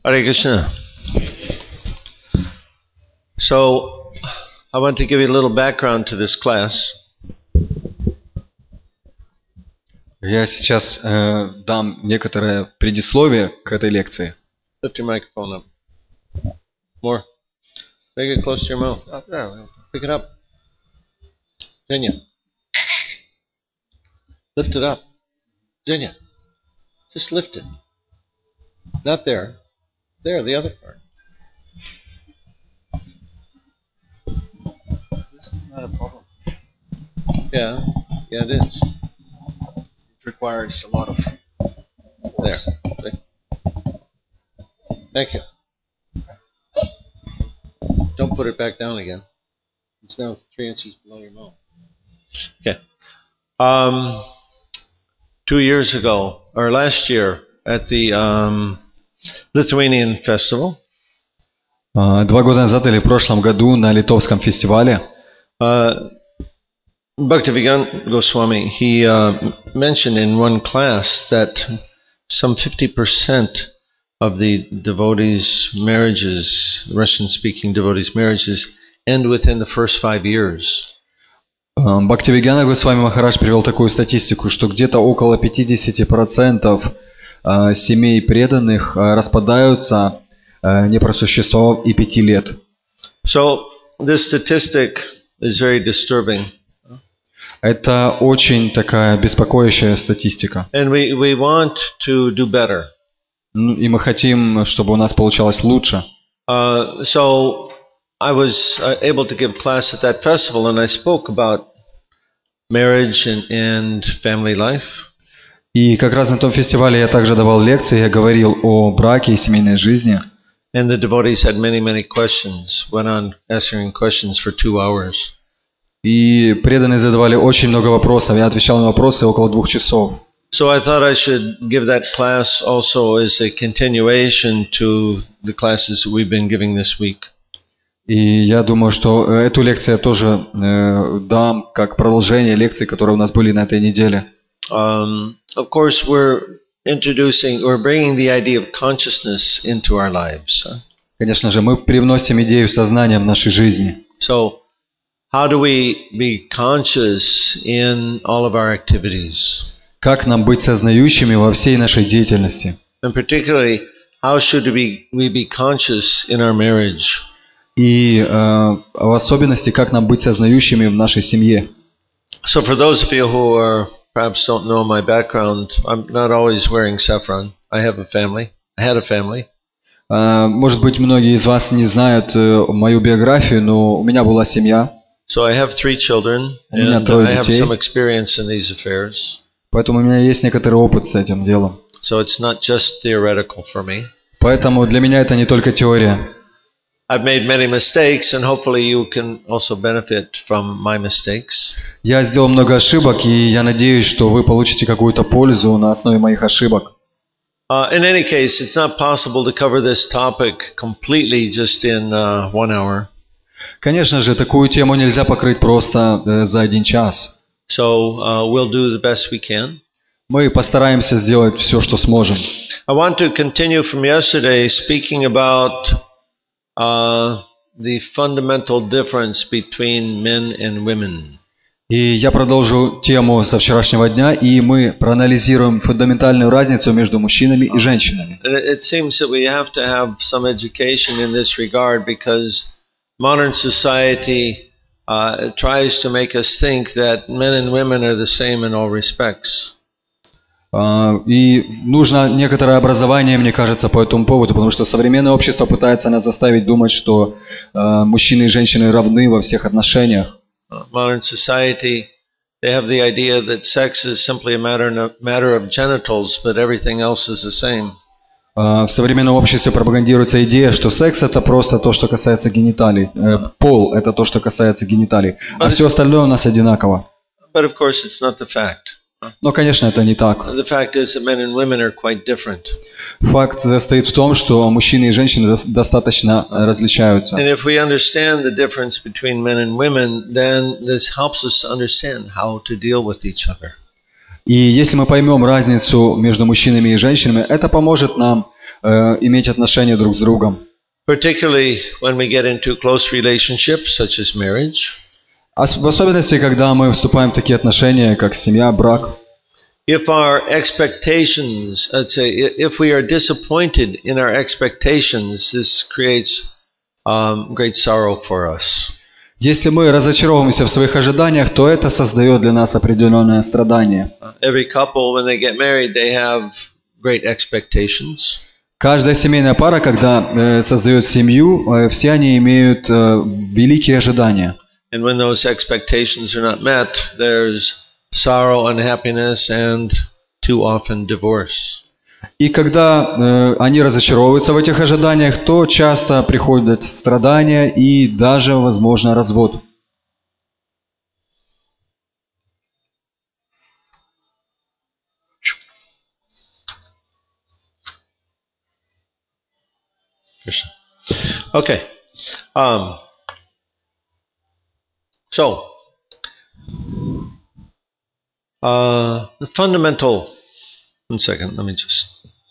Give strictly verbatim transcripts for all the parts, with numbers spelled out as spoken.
Hare Krishna. So, I want to give you a little background to this class. Я сейчас э, дам некоторое предисловие к этой лекции. Lift your microphone up. More. Make it close to your mouth. Uh, yeah. Pick it up. Jenya. Lift it up. Jenya. Just lift it. Not there. There, the other part. This is not a problem. Yeah. Yeah, it is. It requires a lot of There. force. See? Thank you. Don't put it back down again. It's now three inches below your mouth. Okay. Um, two years ago, or last year, at the um, Lithuanian Festival, Uh, Два года назад или в прошлом году на литовском фестивале uh, Bhaktivedanta Goswami, he uh, mentioned in one class that some fifty percent of the devotees' marriages, Russian-speaking devotees' marriages, end within the first five years. Бхактивиданта Госвами Махарадж привел такую статистику, что где-то около пятьдесят процентов семей преданных распадаются, не просуществовав и пяти лет. So this statistic is very disturbing. Это очень такая беспокоящая статистика. And we, we want to do better. Ну, и мы хотим, чтобы у нас получалось лучше. Uh, so I was uh, able to give class at that festival, and I spoke about marriage and, and family life. И как раз на том фестивале я также давал лекции, я говорил о браке и семейной жизни. And the devotees had many, many questions, went on answering questions for two hours. И преданные задавали очень много вопросов, я отвечал на вопросы около двух часов. So I thought I should give that class also as a continuation to the classes that we've been giving this week. И я думаю, что эту лекцию я тоже э, дам как продолжение лекций, которые у нас были на этой неделе. Um, of course, we're introducing, we're bringing the idea of consciousness into our lives. Huh? Конечно же, мы привносим идею сознания в нашей жизни. So, how do we be conscious in all of our activities? Как нам быть сознающими во всей нашей деятельности? And particularly, how should we, we be conscious in our marriage? И э, в особенности, как нам быть сознающими в нашей семье. So for those of you who are perhaps don't know my background, I'm not always wearing saffron. I have a family. I had a family. Э, может быть, многие из вас не знают э, мою биографию, но у меня была семья. So I have three children, У меня and трое I have детей. some experience in these affairs. Поэтому у меня есть некоторый опыт с этим делом. So it's not just theoretical for me. Поэтому для меня это не только теория. I've made many mistakes, and hopefully you can also benefit from my mistakes. Я сделал много ошибок, и я надеюсь, что вы получите какую-то пользу на основе моих ошибок. Uh, in any case, it's not possible to cover this topic completely just in uh, one hour. Конечно же, такую тему нельзя покрыть просто э, за один час. So uh, we'll do the best we can. Мы постараемся сделать все, что сможем. I want to continue from yesterday speaking about uh, the fundamental difference between men and women. И я продолжу тему со вчерашнего дня, и мы проанализируем фундаментальную разницу между мужчинами и женщинами. And it, it seems that we have to have some education in this regard because modern society uh, tries to make us think that men and women are the same in all respects. И нужно некоторое образование, мне кажется, по этому поводу, потому что современное общество пытается нас заставить думать, что мужчины и женщины равны во всех отношениях. Modern society, they have the idea that sex is simply a matter, a matter of genitals, but everything else is the same. В современном обществе пропагандируется идея, что секс это просто то, что касается гениталий, пол это то, что касается гениталий, а все остальное у нас одинаково. But of course, it's not the fact. Но, конечно, это не так. The fact is that men and women are quite different. Факт состоит в том, что мужчины и женщины достаточно различаются. And if we understand the difference between men and women, then this helps us to understand how to deal with each other. И если мы поймем разницу между мужчинами и женщинами, это поможет нам э, иметь отношения друг с другом. particularly when we get into close relationships such as marriage. Ос- в особенности, когда мы вступаем в такие отношения, как семья, брак. If our expectations, let's say, i- if we are disappointed in our expectations, this creates um, great sorrow for us. Если мы разочаровываемся в своих ожиданиях, то это создает для нас определенное страдание. Uh, every couple, when they get married, they have great expectations. Каждая семейная пара, когда э, создает семью, э, все они имеют э, великие ожидания. And when those expectations are not met, there's sorrow, unhappiness, and too often divorce. И когда э, они разочаровываются в этих ожиданиях, то часто приходят страдания и даже, возможно, развод. Krishna. Okay. Um, so, uh, the fundamental. One second. Let me just.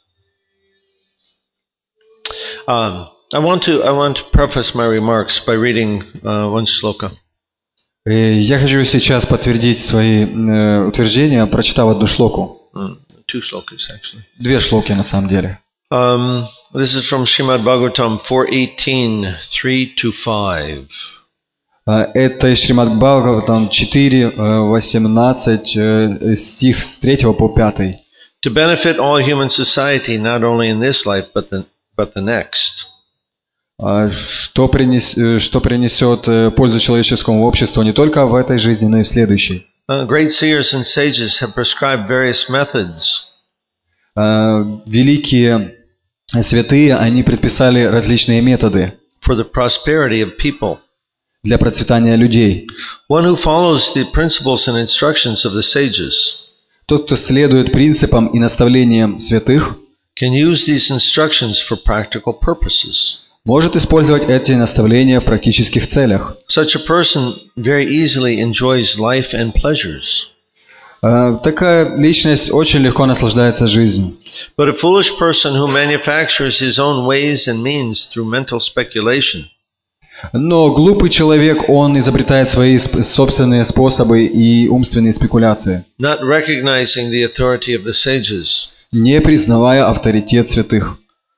Um, I want to. I want to preface my remarks by reading uh, one shloka. И я хочу сейчас подтвердить свои э, утверждения, прочитав одну шлоку. Mm, two shlokas, actually. Две шлоки на самом деле. Um, this is from Srimad Bhagavatam four eighteen, three to five. Э, Это из Шримад Бхагаватам четыре восемнадцать, э, стих с третьего по пятый. To benefit all human society, not only in this life, but the, but the next. Э, Что, принес, э, что принесет э, пользу человеческому обществу не только в этой жизни, но и в следующей. Uh, great seers and sages have prescribed various methods Э, Великие святые, они предписали различные методы for the prosperity of people. для процветания людей. One who follows the principles and instructions of the sages Тот, кто следует принципам и наставлениям святых, can use these instructions for practical purposes. может использовать эти наставления в практических целях. Such a person very easily enjoys life and pleasures. Э, Такая личность очень легко наслаждается жизнью. But a foolish person who manufactures his own ways and means through mental speculation Но глупый человек, он изобретает свои сп- собственные способы и умственные спекуляции, not recognizing the authority of the sages, не признавая авторитет святых.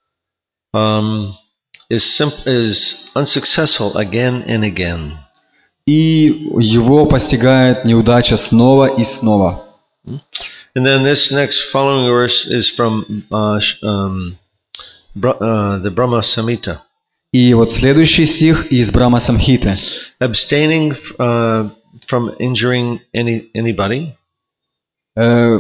um, is, sim- is unsuccessful again and again. И его постигает неудача снова и снова. And then this next following verse is from uh, sh- um, Bra- uh, the Brahma Samhita. И вот следующий стих из Брахма Самхиты. Abstaining f- uh, from injuring any anybody, Э,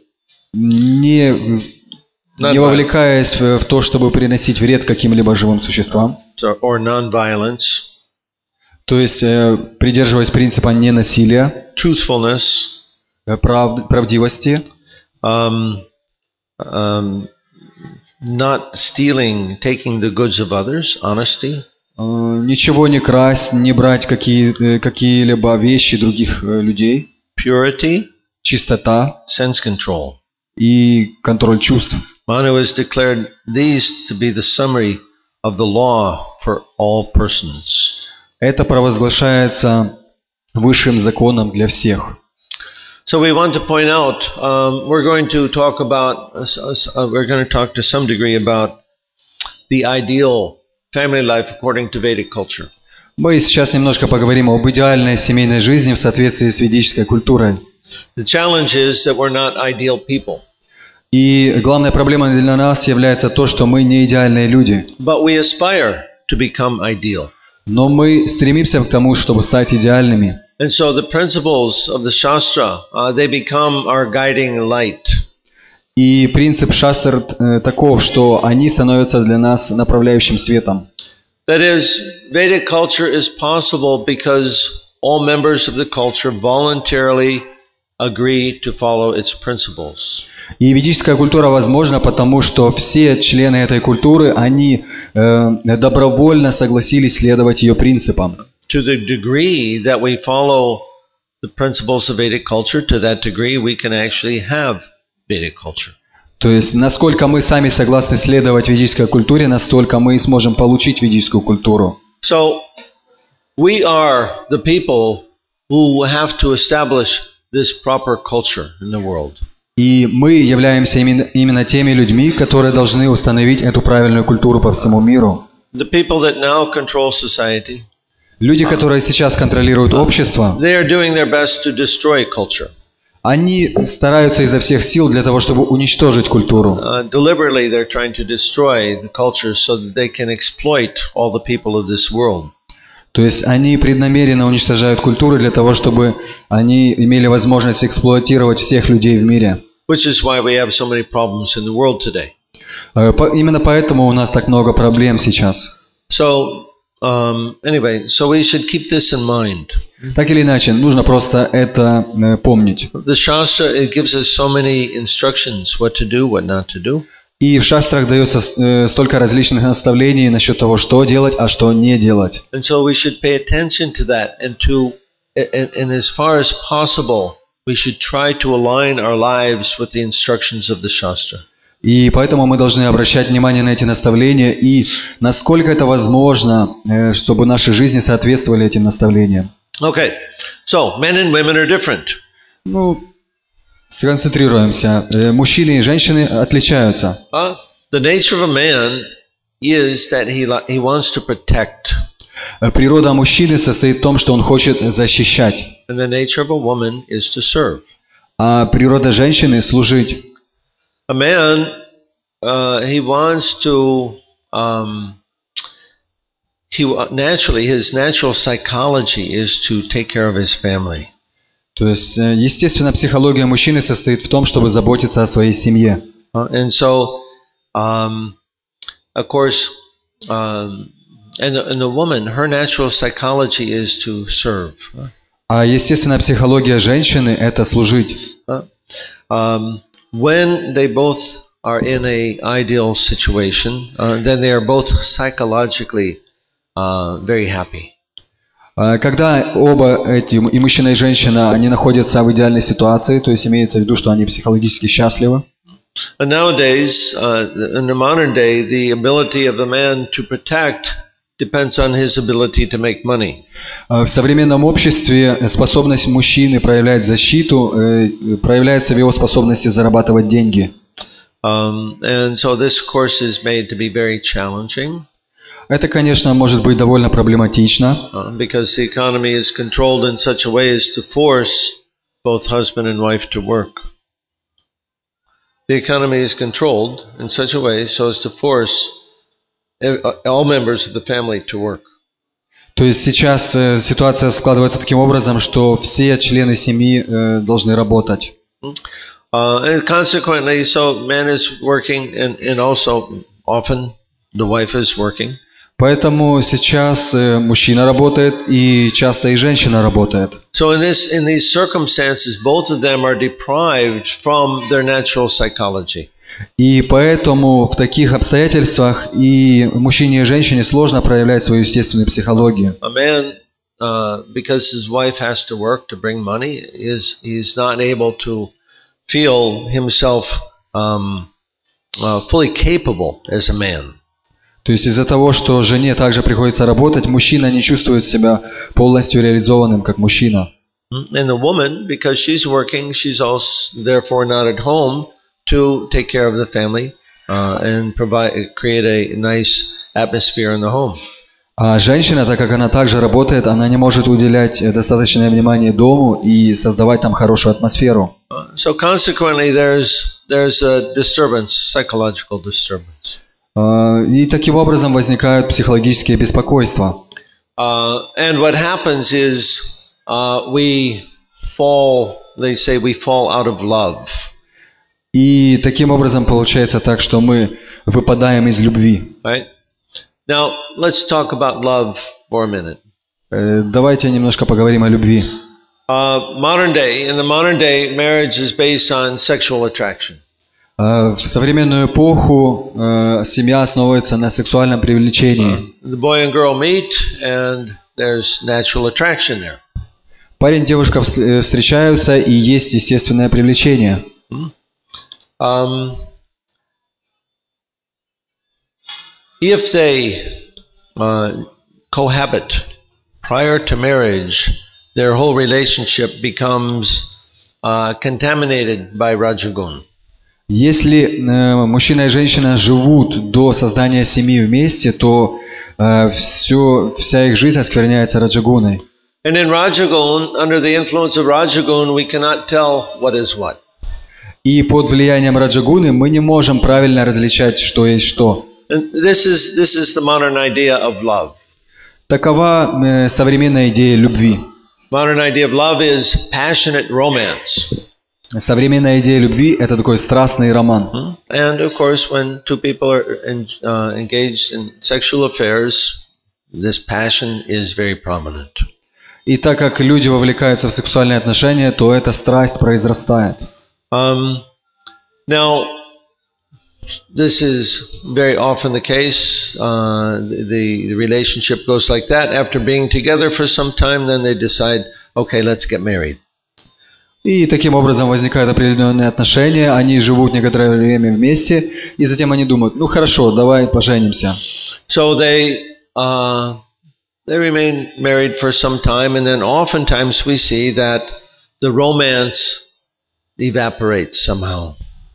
Не, не вовлекаясь в в то, чтобы приносить вред каким-либо живым существам. so, or non-violence, То есть, э, придерживаясь принципа ненасилия, truthfulness, э, правд- правдивости, um, um, not stealing, taking the goods of others, honesty, э, ничего не красть, не брать какие, э, какие-либо вещи других э, людей, purity, чистота sense control. и контроль чувств. Manu has declared these to be the summary of the law for all persons. Это провозглашается высшим законом для всех. So we want to point out, um, we're going to talk about, uh, uh, we're going to talk to some degree about the ideal family life according to Vedic culture. Мы сейчас немножко поговорим об идеальной семейной жизни в соответствии с ведической культурой. The challenge is that we're not ideal people, И главная проблема для нас является то, что мы не идеальные люди. but we aspire to become ideal. Но мы стремимся к тому, чтобы стать идеальными. And so the principles of the Shastra, uh, they become our guiding light. И принцип шастр э, таков, что они становятся для нас направляющим светом. That is, Vedic culture is possible because all members of the culture voluntarily agree to follow its principles. И ведическая культура возможна потому, что все члены этой культуры, они э, добровольно согласились следовать ее принципам. To the degree that we follow the principles of Vedic culture, to that degree we can actually have Vedic culture. То есть, насколько мы сами согласны следовать ведической культуре, настолько мы и сможем получить ведическую культуру. So, we are the people who have to establish this proper culture in the world. И мы являемся именно, именно теми людьми, которые должны установить эту правильную культуру по всему миру. The people that now control society, Люди, которые сейчас контролируют общество, they are doing their best to destroy culture. они стараются изо всех сил для того, чтобы уничтожить культуру. Uh, deliberately, they're trying to destroy the culture so that they can exploit all the people of this world. То есть они преднамеренно уничтожают культуру для того, чтобы они имели возможность эксплуатировать всех людей в мире. Which is why we have so many problems in the world today. Э, по- Именно поэтому у нас так много проблем сейчас. So, um, anyway, so we should keep this in mind. Так или иначе, нужно просто это э, помнить. The Shastra, it gives us so many instructions what to do, what not to do. И в шастрах дается э, столько различных наставлений насчет того, что делать, а что не делать. And so we should pay attention to that, and to, and, and as far as possible, we should try to align our lives with the instructions of the Shastra. И поэтому мы должны обращать внимание на эти наставления и насколько это возможно, э, чтобы наши жизни соответствовали этим наставлениям. Okay, so men and women are different. Ну, сконцентрируемся. Э, Мужчины и женщины отличаются. Uh, the nature of a man is that he li- he wants to protect, Э, Природа мужчины состоит в том, что он хочет защищать, and the nature of a woman is to serve. а природа женщины – служить. A man, uh, he wants to, um, he wa- naturally, his natural psychology is to take care of his family. То есть, э, естественно, психология мужчины состоит в том, чтобы заботиться о своей семье. Uh, and so, um, of course, um, and, the- and the woman, her natural psychology is to serve. А естественная психология женщины – это служить. Uh, um, when they both are in a ideal situation, uh, then they are both psychologically uh, very happy. А Когда оба эти, и мужчина, и женщина, они находятся в идеальной ситуации, то есть имеется в виду, что они психологически счастливы. And nowadays, uh, in the modern day, the ability of a man to protect depends on his ability to make money. А В современном обществе способность мужчины проявлять защиту э, проявляется в его способности зарабатывать деньги. Um, and so this course is made to be very challenging Это, конечно, может быть довольно проблематично, uh, because the economy is controlled in such a way as to force both husband and wife to work. The economy is controlled in such a way so as to force ev- all members of the family to work. То есть сейчас э, ситуация складывается таким образом, что все члены семьи э, должны работать. Uh, and consequently, so man is working, and, and also often the wife is working. Поэтому сейчас э, мужчина работает и часто и женщина работает. So in this, in these circumstances, both of them are deprived from their natural psychology. И поэтому в таких обстоятельствах и мужчине и женщине сложно проявлять свою естественную психологию. A man, uh, because his wife has to work to bring money, is he's not able to feel himself um, uh, fully capable as a man. То есть из-за того, что жене также приходится работать, мужчина не чувствует себя полностью реализованным как мужчина. And the woman, because she's working, she's also therefore not at home to take care of the family uh, and provide create a nice atmosphere in the home. А женщина, так как она также работает, она не может уделять э, достаточное внимание дому и создавать там хорошую атмосферу. Uh, so consequently, there's there's a disturbance, psychological disturbance. А, И таким образом возникают психологические беспокойства. Uh, and what happens is uh, we fall. They say we fall out of love. И таким образом получается так, что мы выпадаем из любви. Right? Now let's talk about love for a minute. Э, Давайте немножко поговорим о любви. Uh, modern day, in the modern day, marriage is based on sexual attraction. А, В современную эпоху э, семья основывается на сексуальном привлечении. The boy and girl meet, and there's natural attraction there. Парень и девушка вс- э, встречаются, и есть естественное привлечение. Um, if they uh, cohabit prior to marriage, their whole relationship becomes uh, contaminated by Rajagun. Если э, мужчина и женщина живут до создания семьи вместе, то э, все, вся их жизнь оскверняется раджагуной. And in Rajagun, under the influence of Rajagun, we cannot tell what is what. И под влиянием раджагуны мы не можем правильно различать, что есть что. And this is this is the modern idea of love. Такова э, современная идея любви. Modern idea of love is passionate romance. Современная идея любви – это такой страстный роман. And of course, when two people are in, uh, engaged in sexual affairs, this passion is very prominent. И так как люди вовлекаются в сексуальные отношения, то эта страсть произрастает. Um, now, this is very often the case. Uh, the, the relationship goes like that. After being together for some time, then they decide, okay, let's get married. И таким образом возникают определенные отношения, они живут некоторое время вместе, и затем они думают, ну хорошо, давай поженимся. So they uh, they remain married for some time, and then oftentimes we see that the romance evaporates somehow.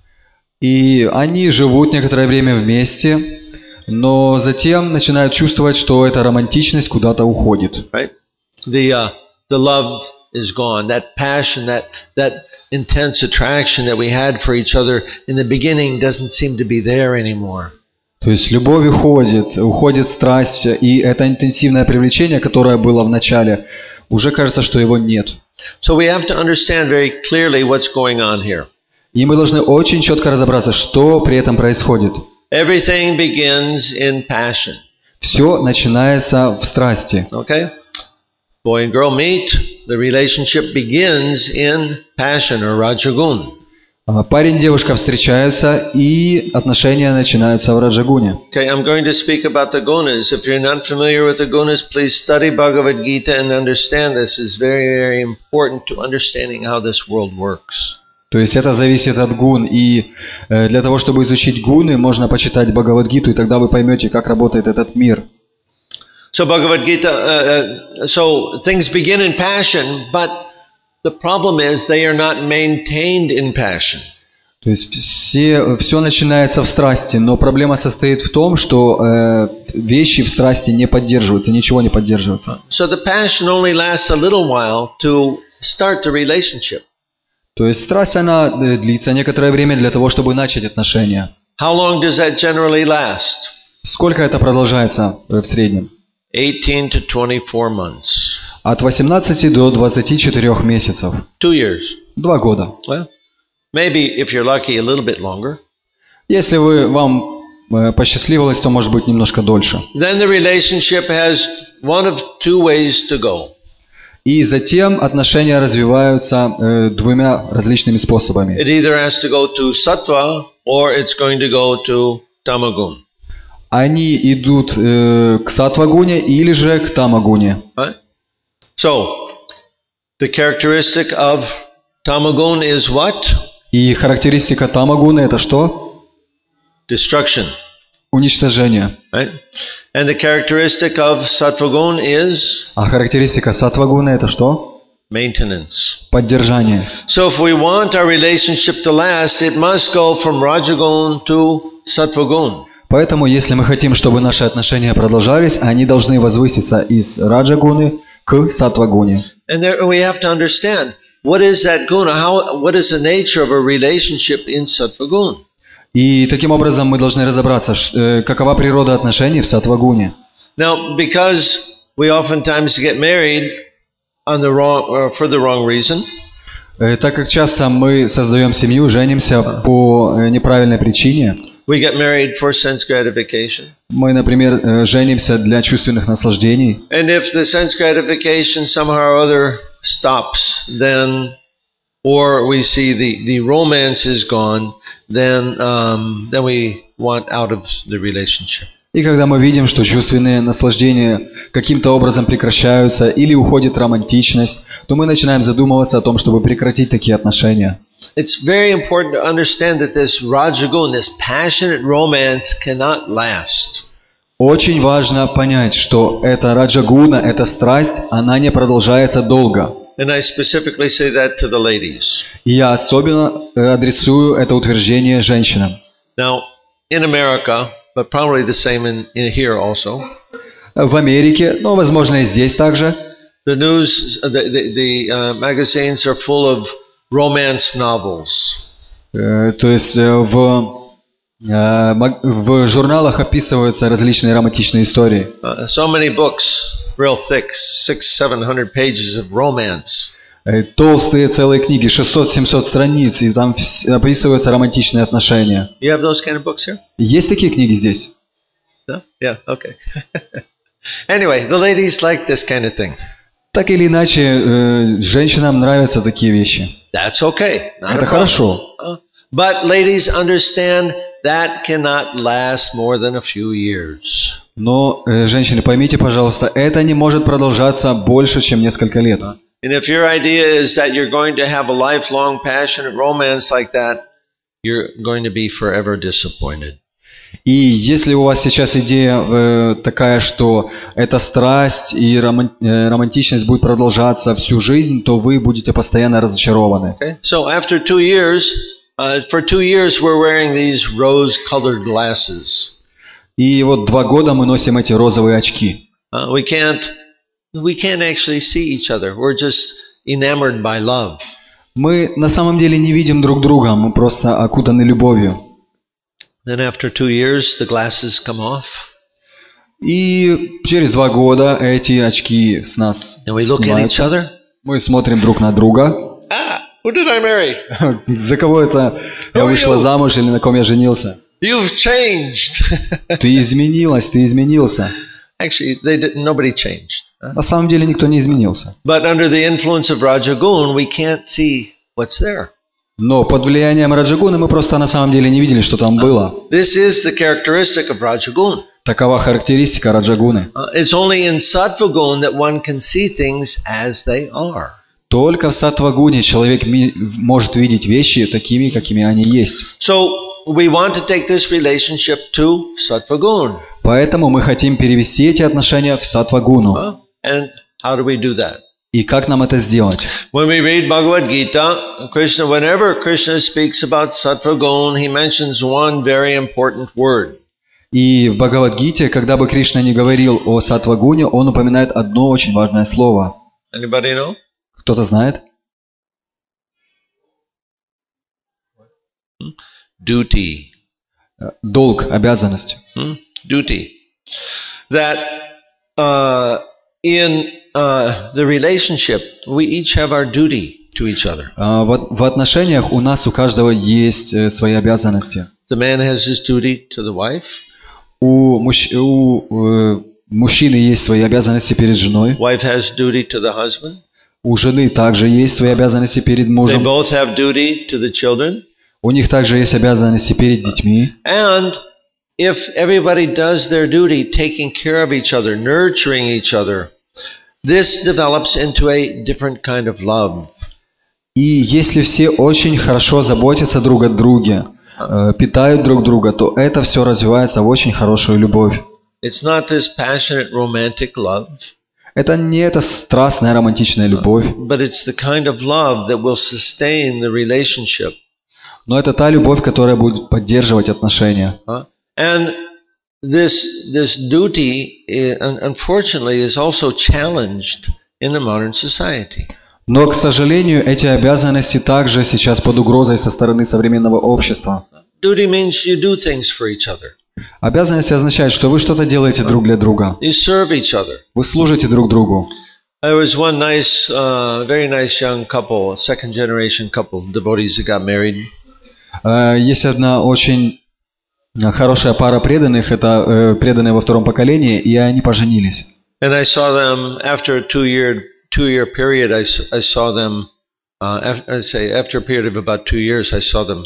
И они живут некоторое время вместе, но затем начинают чувствовать, что эта романтичность куда-то уходит. Right? The uh, the love is gone. That passion, that that intense attraction that we had for each other in the beginning doesn't seem to be there anymore. То есть любовь уходит, уходит страсть, и это интенсивное привлечение, которое было в начале, уже кажется, что его нет. So we have to understand very clearly what's going on here. И мы должны очень четко разобраться, что при этом происходит. Everything begins in passion. Все начинается в страсти. Okay? Boy and girl meet, the relationship begins in passion or rajagun. Парень и девушка встречаются, и отношения начинаются в раджагуне. Okay, I'm going to speak about the gunas. If you're not familiar with the gunas, please study Bhagavad Gita and understand this. It's very, very important to understanding how this world works. То есть это зависит от гун, и э, для того, чтобы изучить гуны, можно почитать Бхагавад-гиту, и тогда вы поймете, как работает этот мир. So Bhagavad Gita, uh, uh, so things begin in passion, but the problem is they are not maintained in passion. То есть все, все начинается в страсти, но проблема состоит в том, что э, вещи в страсти не поддерживаются, ничего не поддерживается. So the passion only lasts a little while to start the relationship. То есть страсть, она длится некоторое время для того, чтобы начать отношения. How long does that generally last? Сколько это продолжается в среднем? eighteen to twenty-four months. От восемнадцати до двадцати четырёх месяцев. Two years. Два года. Well, maybe if you're lucky, a little bit longer. Если вы, вам э, посчастливилось, то может быть немножко дольше. Then the relationship has one of two ways to go. И затем отношения развиваются э, двумя различными способами. It either has to go to sattva or it's going to go to tamagun. Они идут э, к саттвагуне или же к тамагуне. Right? So, the characteristic of tamagun is what? И характеристика тамагуны это что? Destruction. Уничтожение. Right? And the characteristic of sattvagun is? А характеристика саттвагуны это что? Maintenance. Поддержание. So if we want our relationship to last, it must go from rajagun to sattvagun. Поэтому, если мы хотим, чтобы наши отношения продолжались, они должны возвыситься из раджагуны к саттвагуне. And there we have to understand what is that guna, how what is the nature of a relationship in sattvagun. И таким образом мы должны разобраться, какова природа отношений в саттвагуне. Now, because we oftentimes get married on the wrong or for the wrong reason. Так как часто мы создаем семью, женимся по неправильной причине. We get married for sense gratification. Мы, например, женимся для чувственных наслаждений. And if the sense gratification somehow or other stops, then, or we see the, the romance is gone, then um, then we want out of the relationship. И когда мы видим, что чувственные наслаждения каким-то образом прекращаются или уходит романтичность, то мы начинаем задумываться о том, чтобы прекратить такие отношения. It's very important to understand that this rajagun, this passionate romance, cannot last. Очень важно понять, что эта раджагуна, эта страсть, она не продолжается долго. And I specifically say that to the ladies. И я особенно адресую это утверждение женщинам. Now, in America, but probably the same in, in here also, В Америке, но, возможно, и здесь также, the news, the, the, the uh, magazines are full of romance novels. э, то есть э, в, э, маг- в журналах описываются различные романтичные истории. Uh, so many books, real thick, six, seven hundred pages of romance. Э, Толстые целые книги, шестьсот-семьсот страниц, и там вс- описываются романтичные отношения. You have those kind of books here? Есть такие книги здесь? No? Yeah, okay. Anyway, the ladies like this kind of thing. Так или иначе, э, женщинам нравятся такие вещи. That's okay. Not a Это problem. хорошо. Uh, But ladies, understand that cannot last more than a few years. Но, э, женщины, поймите, пожалуйста, это не может продолжаться больше, чем несколько лет. And if your idea is that you're going to have a lifelong passionate romance like that, you're going to be forever disappointed. И если у вас сейчас идея э, такая, что эта страсть и роман- э, романтичность будет продолжаться всю жизнь, то вы будете постоянно разочарованы. Okay? So after two years, uh, for two years we're wearing these rose-colored glasses. И вот два года мы носим эти розовые очки. Uh, we can't, we can't actually see each other. We're just enamored by love. Мы на самом деле не видим друг друга, мы просто окутаны любовью. Then after two years, the glasses come off, И через два года эти очки с нас and we look at each снимаются. other. Мы смотрим друг на друга. Ah, who did I marry? За кого это я вышла замуж или на ком я женился? You've changed. Ты изменилась, ты изменился. Actually, they did, nobody changed. huh? На самом деле никто не изменился. But under the influence of Rajagun, we can't see what's there. Но под влиянием Раджагуны мы просто на самом деле не видели, что там было. This is the characteristic of Rajagun. Такова характеристика Раджагуны. Uh, it's only in Sattvagun that one can see things as they are. Только в саттвагуне человек ми- может видеть вещи такими, какими они есть. So we want to take this relationship to Sattvagun. Поэтому мы хотим перевести эти отношения в саттвагуну. Huh? And how do we do that? И как нам это сделать? When we read Bhagavad Gita, Krishna, whenever Krishna speaks about Sattvagun, he mentions one very important word. И в Бхагавад-гите, когда бы Кришна не говорил о саттвагуне, он упоминает одно очень важное слово. Anybody know? Кто-то знает? Duty. Долг, обязанность. Hmm? Duty. That uh, in uh, the relationship, we each have our duty to each other. А, В в отношениях у нас у каждого есть э, свои обязанности. The man has his duty to the wife. У, мужч- у э, мужчины есть свои обязанности перед женой. Wife has duty to the husband. У жены также есть свои обязанности перед They мужем. both have duty to the children. У них также есть обязанности перед детьми. And if everybody does their duty, taking care of each other, nurturing each other, this develops into a different kind of love. И если все очень хорошо заботятся друг о друге, э, питают друг друга, то это все развивается в очень хорошую любовь. It's not this passionate romantic love, Это не эта страстная романтичная любовь, but it's the kind of love that will sustain the relationship. но это та любовь, которая будет поддерживать отношения. Huh? And this this duty, eh, un- unfortunately, is also challenged in the modern society. Но, к сожалению, эти обязанности также сейчас под угрозой со стороны современного общества. Duty means you do things for each other. Обязанности означают, что вы что-то делаете друг для друга. You serve each other. Вы служите друг другу. There was one nice, uh, very nice young couple, second generation couple, devotees that got married. Э, Есть одна очень хорошая пара преданных, это э, преданные во втором поколении, и они поженились. And I saw them after a two-year two-year period. I, s- I saw them. Uh, af- I say after a period of about two years, I saw them.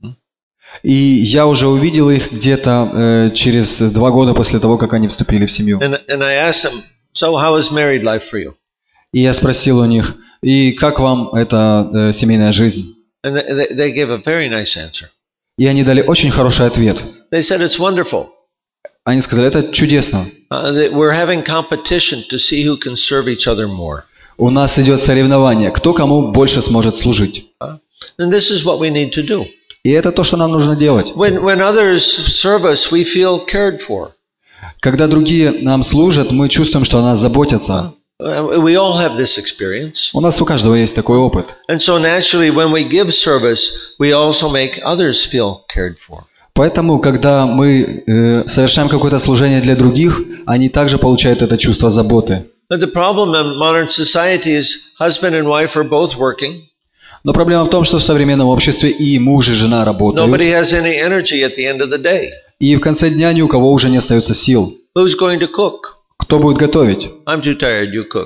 И я уже увидел их где-то э, через два года после того, как они вступили в семью. And and I asked them, "So how is married life for you?" И я спросил у них, и как вам эта э, семейная жизнь? And they, they, they gave a very nice answer. И они дали очень хороший ответ. They said it's wonderful. Они сказали, это чудесно. Uh, that we're having competition to see who can serve each other more. У нас идет соревнование, кто кому больше сможет служить. Uh, and this is what we need to do. И это то, что нам нужно делать. When, when others serve us, we feel cared for. Когда другие нам служат, мы чувствуем, что о нас заботятся. Uh, we all have this experience. У нас у каждого есть такой опыт. And so naturally, when we give service, we also make others feel cared for. Поэтому, когда мы э, совершаем какое-то служение для других, они также получают это чувство заботы. But the problem in modern society is husband and wife are both working. Но проблема в том, что в современном обществе и муж, и жена работают, Nobody has any energy at the end of the day. и в конце дня ни у кого уже не остается сил. Who's going to cook? Кто будет готовить? I'm too tired, you cook.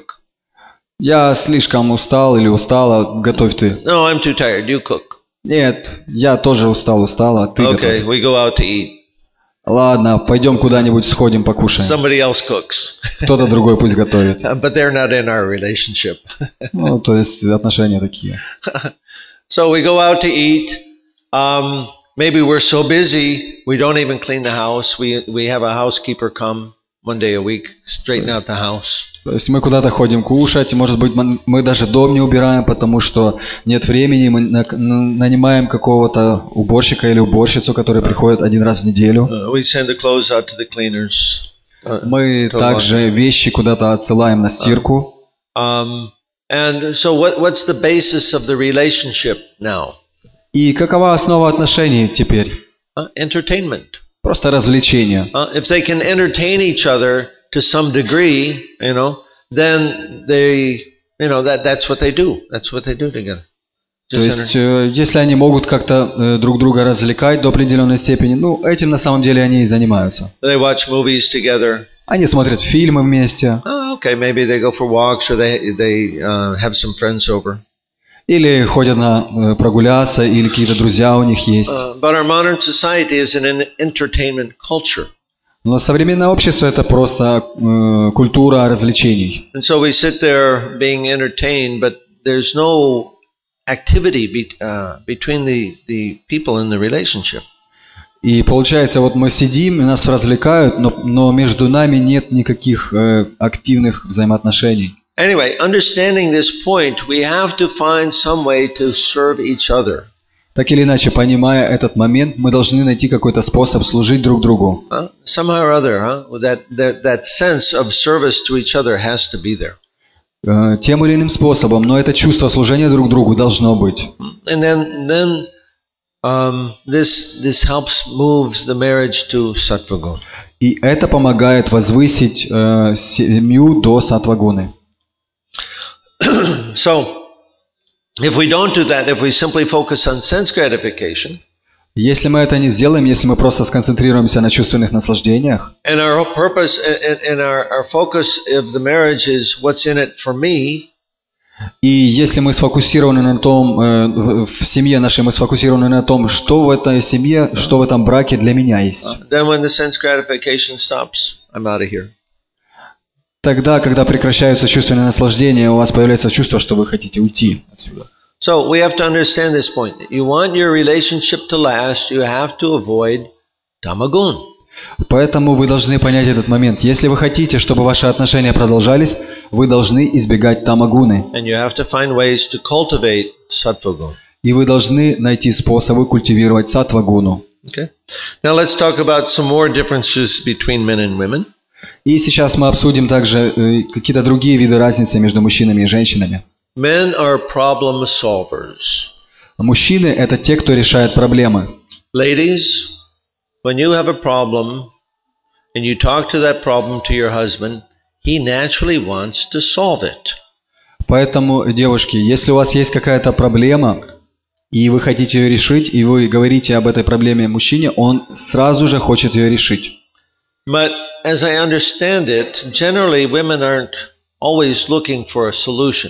Я слишком устал или устала, готовь ты. No, I'm too tired, you cook. Нет, я тоже устал, устала, ты Okay, готовь. we go out to eat. Ладно, пойдем куда-нибудь сходим покушаем. Somebody else cooks. Кто-то другой пусть готовит. But they're not in our relationship. Ну, то есть отношения такие. So we go out to eat. Um, maybe we're so busy, we don't even clean the house. We, we have a housekeeper come one day a week, straighten out the house. То есть мы куда-то ходим кушать, может быть, мы, мы даже дом не убираем, потому что нет времени, мы на, на, нанимаем какого-то уборщика или уборщицу, которые приходят один раз в неделю. Uh, we send the clothes out to the cleaners. Uh, Мы to также вещи куда-то отсылаем на стирку. Um, and so what, what's the basis of the relationship now? И какова основа отношений теперь? Uh, entertainment. Просто развлечение. Uh, if they can entertain each other to some degree, you know, then they, you know, that that's what they do. That's what they do together. То есть, э, если они могут как-то э, друг друга развлекать до определенной степени, ну, этим на самом деле они и занимаются. They watch movies together. Они смотрят фильмы вместе. Oh, okay, maybe they go for walks or they they uh, have some friends over. Или ходят на э, прогуляться, или какие-то друзья у них есть. Uh, but our modern society is an entertainment culture. Но современное общество это просто э, культура развлечений. And so we sit there being entertained, but there's no activity be, uh, between the, the people in the relationship. И получается, вот мы сидим, и нас развлекают, но, но между нами нет никаких э, активных взаимоотношений. Anyway, understanding this point, we have to find some way to serve each other. Так или иначе, понимая этот момент, мы должны найти какой-то способ служить друг другу. Huh? Somehow or other, huh? that, that, that sense of service to each other has to be there. Э, тем или иным способом, но это чувство служения друг другу должно быть. And then, then um, this, this helps move the marriage to sattva. И это помогает возвысить э, семью до саттвагуны. So, if we don't do that, if we simply focus on sense gratification, Если мы это не сделаем, если мы просто сконцентрируемся на чувственных наслаждениях, and our whole purpose and, and our, our focus of the marriage is what's in it for me, и если мы сфокусированы на том, э, в, в семье нашей мы сфокусированы на том, что в этой семье, что в этом браке для меня есть, then when the sense gratification stops, I'm out of here. тогда, когда прекращаются чувственные наслаждения, у вас появляется чувство, что вы хотите уйти отсюда. So we have to understand this point. You want your relationship to last, you have to avoid tamagun. Поэтому вы должны понять этот момент. Если вы хотите, чтобы ваши отношения продолжались, вы должны избегать тамагуны. And you have to find ways to cultivate sattva. И вы должны найти способы культивировать саттвагуну. Okay? Now let's talk about some more differences between men and women. И сейчас мы обсудим также э, какие-то другие виды разницы между мужчинами и женщинами. Men are problem solvers. Мужчины – это те, кто решает проблемы. Ladies, when you have a problem and you talk to that problem to your husband, he naturally wants to solve it. Поэтому, девушки, если у вас есть какая-то проблема, и вы хотите ее решить, и вы говорите об этой проблеме мужчине, он сразу же хочет ее решить. But as I understand it, generally women aren't always looking for a solution.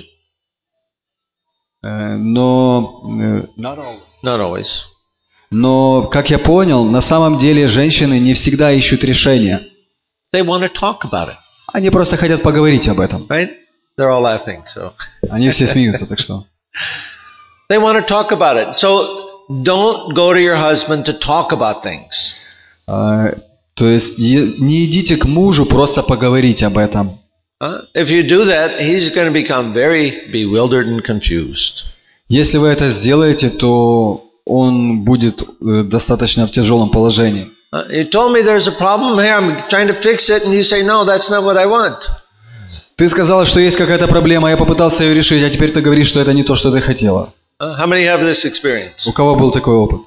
Э, Но, э, Not always. но, как я понял, на самом деле женщины не всегда ищут решения. They want to talk about it, Они просто хотят поговорить об этом. right? They're all laughing, so. Они все смеются, так что. They want to talk about it. So don't go to your husband to talk about things. Э, То есть е- не идите к мужу просто поговорить об этом. Uh, if you do that, he's going to become very bewildered and confused. Если вы это сделаете, то он будет э, достаточно в тяжелом положении. Uh, you told me there's a problem here, I'm trying to fix it, and you say, no, that's not what I want. Ты сказала, что есть какая-то проблема, я попытался ее решить, а теперь ты говоришь, что это не то, что ты хотела. Uh, how many have this experience? У кого был такой опыт?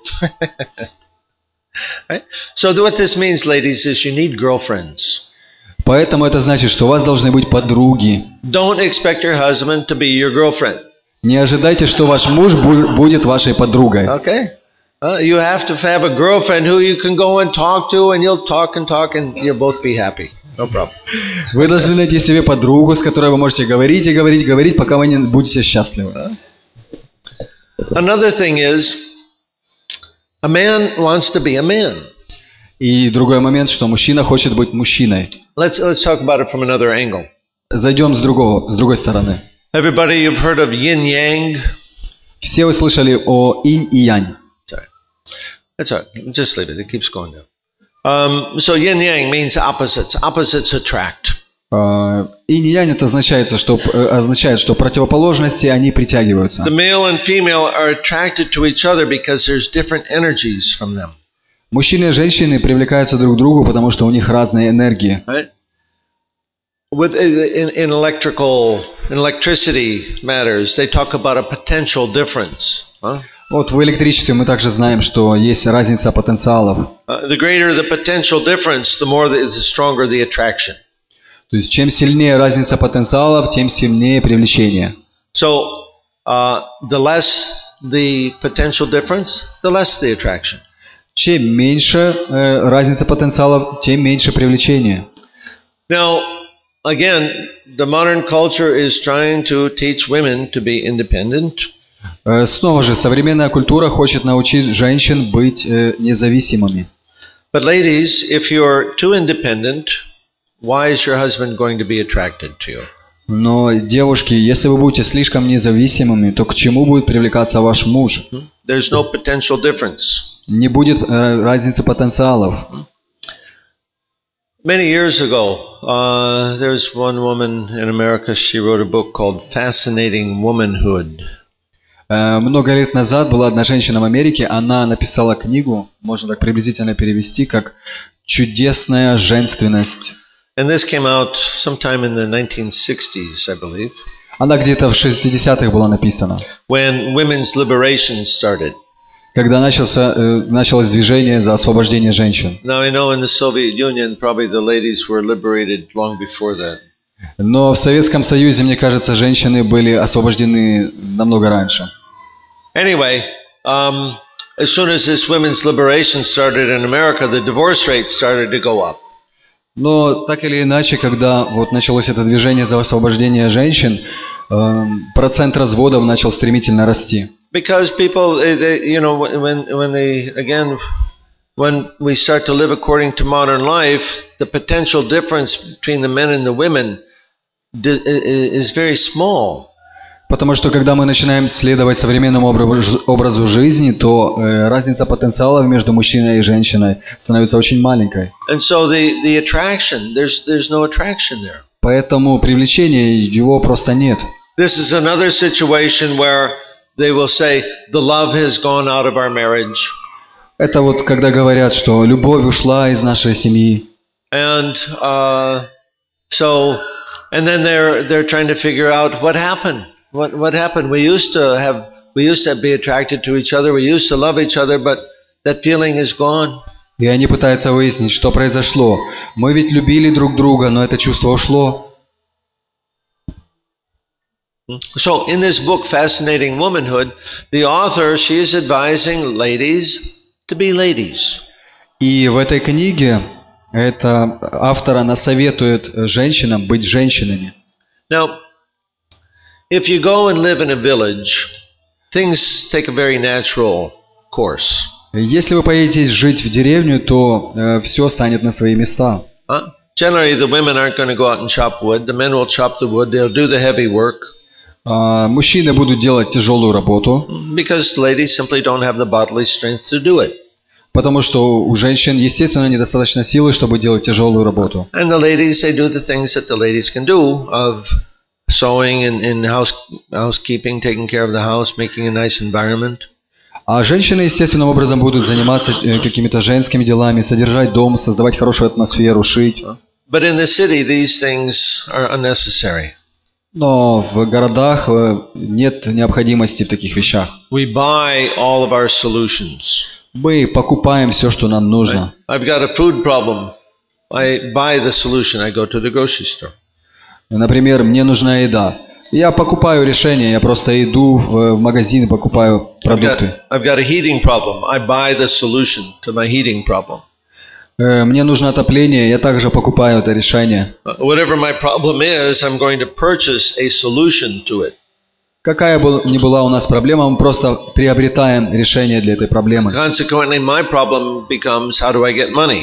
Right? So what this means, ladies, is you need girlfriends. Поэтому это значит, что у вас должны быть подруги. Don't expect your husband to be your girlfriend. Не ожидайте, что ваш муж бу- будет вашей подругой. Okay? Uh, you have to have a girlfriend who you can go and talk to, and you'll talk and talk, and you'll both be happy. No problem. Вы должны найти себе подругу, с которой вы можете говорить и говорить, говорить, пока вы не будете счастливы. Another thing is, a man wants to be a man. И другой момент, что мужчина хочет быть мужчиной. Let's let's talk about it from another angle. Зайдем с другого, с другой стороны. Everybody, you've heard of yin-yang? Все вы слышали о инь и янь. Sorry. That's all right. Just leave it. It keeps going down. Um, so yin-yang means opposites. Opposites attract. Э, Инь и янь это означает, что, э, означает, что противоположности, они притягиваются. The male and female are attracted to each other because there's different energies from them. Мужчины и женщины привлекаются друг к другу, потому что у них разные энергии. Right? With in, in electrical in electricity matters, they talk about a potential difference. Huh? Вот в электричестве мы также знаем, что есть разница потенциалов. Uh, the greater the potential difference, the more the, the stronger the attraction. То есть чем сильнее разница потенциалов, тем сильнее привлечение. So uh, the less the potential difference, the less the attraction. Чем меньше э, разница потенциалов, тем меньше привлечение. Now, again, the modern culture is trying to teach women to be independent. Э, снова же, современная культура хочет научить женщин быть э, независимыми. But ladies, if you're too independent, why is your husband going to be attracted to you? Но, девушки, если вы будете слишком независимыми, то к чему будет привлекаться ваш муж? There's no potential difference. Не будет э, разницы потенциалов. Many years ago, uh, there's one woman in America, she wrote a book called Fascinating Womanhood. Э, много лет назад была одна женщина в Америке, она написала книгу, можно так приблизительно перевести, как «Чудесная женственность». And this came out sometime in the nineteen sixties, I believe, Она где-то в шестидесятых была написана, when women's liberation started. когда начался, э, началось движение за освобождение женщин. Now, I know in the Soviet Union, probably the ladies were liberated long before that. Но в Советском Союзе, мне кажется, женщины были освобождены намного раньше. Anyway, um, as soon as this women's liberation started in America, the divorce rate started to go up. Но так или иначе, когда вот началось это движение за освобождение женщин, э, процент разводов начал стремительно расти. Because people, they, they, you know, when when they again, when we start to live according to modern life, the potential difference between the men and the women is very small. Потому что когда мы начинаем следовать современному образу, образу жизни, то э, разница потенциалов между мужчиной и женщиной становится очень маленькой. And so the the attraction, there's there's no attraction there. Поэтому привлечения его просто нет. This is another situation where they will say the love has gone out of our marriage. Это вот когда говорят, что любовь ушла из нашей семьи. And uh, so, and then they're they're trying to figure out what happened. What what happened? We used to have we used to be attracted to each other. We used to love each other, but that feeling is gone. И они пытаются выяснить, что произошло. Мы ведь любили друг друга, но это чувство ушло. So in this book, Fascinating Womanhood, the author, she is advising ladies to be ladies. И в этой книге эта автор, она советует женщинам быть женщинами. Now, if you go and live in a village, things take a very natural course. Если вы поедете жить в деревню, то э, все станет на свои места. Huh? Generally, the women aren't going to go out and chop wood. The men will chop the wood. They'll do the heavy work. А, мужчины будут делать тяжелую работу, Because ladies simply don't have the bodily strength to do it. Потому что у женщин, естественно, недостаточно силы, чтобы делать тяжелую работу. And the ladies, they do the things that the ladies can do of sewing and, and house, housekeeping, taking care of the house, making a nice environment. А женщины естественным образом будут заниматься какими-то женскими делами, содержать дом, создавать хорошую атмосферу, шить. But in the city, these things are unnecessary. Но в городах нет необходимости в таких вещах. We buy all of our solutions. Мы покупаем все, что нам нужно. I've got a food problem. I buy the solution. I go to the grocery store. Например, мне нужна еда. Я покупаю решение, я просто иду в, в магазин и покупаю продукты. I've got, I've got a heating problem. I buy the solution to my heating problem. Мне нужно отопление, я также покупаю это решение. Whatever my problem is, I'm going to purchase a solution to it. Какая бы ни была у нас проблема, мы просто приобретаем решение для этой проблемы. Consequently, my problem becomes how do I get money?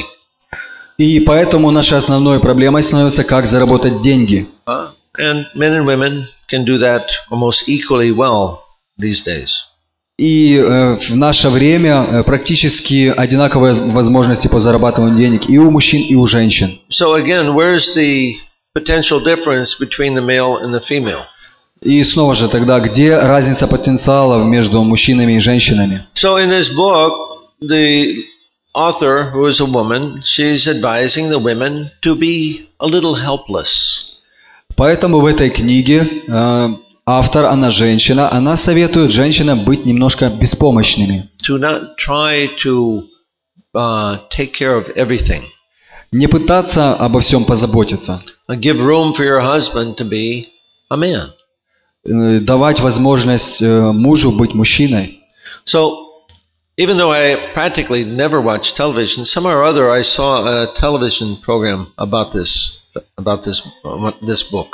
И поэтому нашей основной проблемой становится, как заработать деньги. Uh, and men and women can do that almost equally well these days. И э, в наше время э, практически одинаковые возможности по зарабатыванию денег и у мужчин, и у женщин. So again, where's the potential difference between the male and the female? И снова же тогда, где разница потенциалов между мужчинами и женщинами? So in this book, the author, who is a woman, she's advising the women to be a little helpless. Поэтому в этой книге э, автор, она женщина, она советует женщинам быть немножко беспомощными. To not try to uh, take care of everything. Не пытаться обо всем позаботиться. Give room for your husband to be a man. Э, давать возможность э, мужу быть мужчиной. So, even though I practically never watch television, somehow or other I saw a television program about this, about this, this book.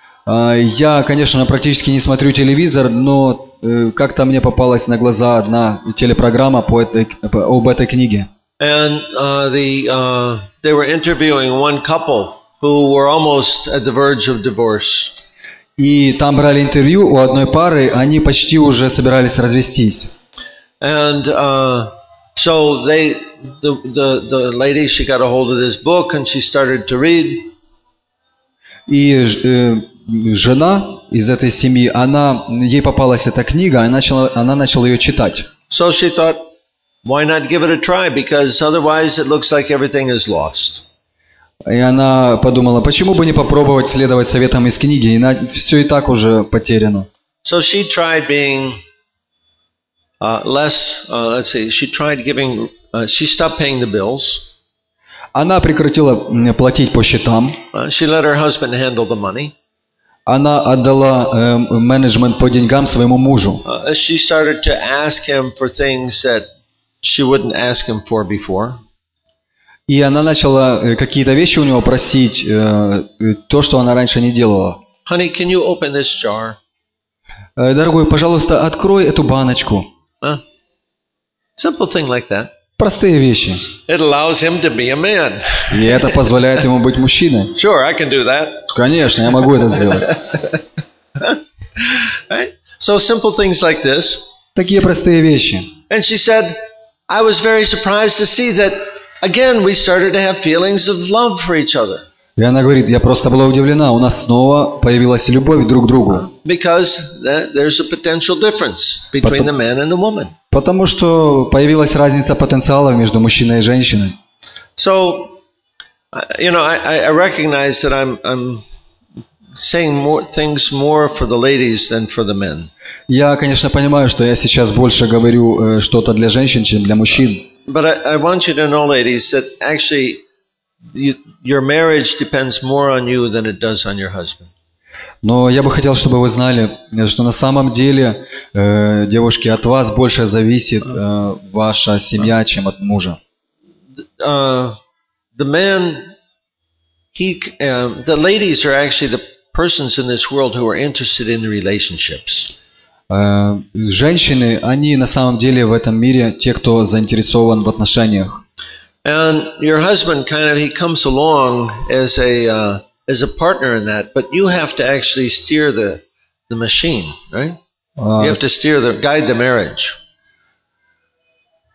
Я, конечно, практически не смотрю телевизор, но как-то мне попалась на глаза одна телепрограмма по этой, об этой книге. And uh, the uh, they were interviewing one couple who were almost at the verge of divorce. И там брали интервью у одной пары, они почти уже собирались развестись. And uh, so they, the, the the lady, she got a hold of this book and she started to read. И э, жена из этой семьи, она, ей попалась эта книга, она начала, она начала ее читать. So she thought, why not give it a try? Because otherwise it looks like everything is lost. И она подумала, почему бы не попробовать следовать советам из книги, и все и так уже потеряно. So she tried being uh, less. Uh, let's see. She tried giving. Uh, she stopped paying the bills. Она прекратила платить по счетам. Uh, she let her husband handle the money. Она отдала э, менеджмент по деньгам своему мужу. Uh, she started to ask him for things that she wouldn't ask him for before. И она начала какие-то вещи у него просить, э, то, что она раньше не делала. Honey, can you open this jar? Э, дорогой, пожалуйста, открой эту баночку. Huh? Simple thing like that. Простые вещи. It allows him to be a man. И это позволяет ему быть мужчиной. Sure, I can do that. Конечно, я могу это сделать. Right? So simple things like this. Такие простые вещи. And she said, I was very surprised to see that again we started to have feelings of love for each other. И она говорит, я просто была удивлена, у нас снова появилась любовь друг к другу. Because there's a potential difference between the man and the woman. Потому что появилась разница потенциалов между мужчиной и женщиной. So, you know, I, I recognize that I'm, I'm saying more things more for the ladies than for the men. Я, конечно, понимаю, что я сейчас больше говорю э, что-то для женщин, чем для мужчин. But I, I want you to know, ladies, that actually you, your marriage depends more on you than it does on your husband. Но я бы хотел, чтобы вы знали, что на самом деле, э, девушки, от вас больше зависит э, ваша семья, чем от мужа. Uh, the man, he, uh, the ladies are actually the persons in this world who are interested in relationships. Э, женщины, они на самом деле в этом мире те, кто заинтересован в отношениях. And your husband kind of, he comes along as a uh, as a partner in that, but you have to actually steer the the machine, right? Uh, you have to steer the guide the marriage.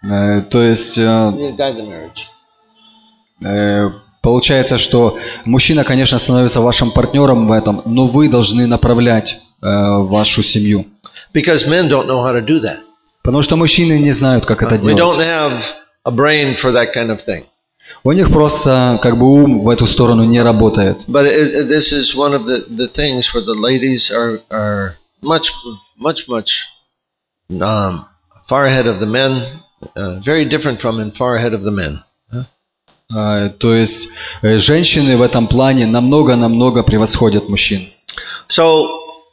Э, то есть э, You guide the marriage. э, получается, что мужчина, конечно, становится вашим партнером в этом, но вы должны направлять э, вашу семью. Because men don't know how to do that. Потому что мужчины не знают, как это We don't делать. have a brain for that kind of thing. У них просто как бы ум в эту сторону не работает. But it, it, this is one of the, the things where the ladies are, are much, much, much um, far ahead of the men, uh, very different from and far ahead of the men. Э, То есть э, женщины в этом плане намного-намного превосходят мужчин. So,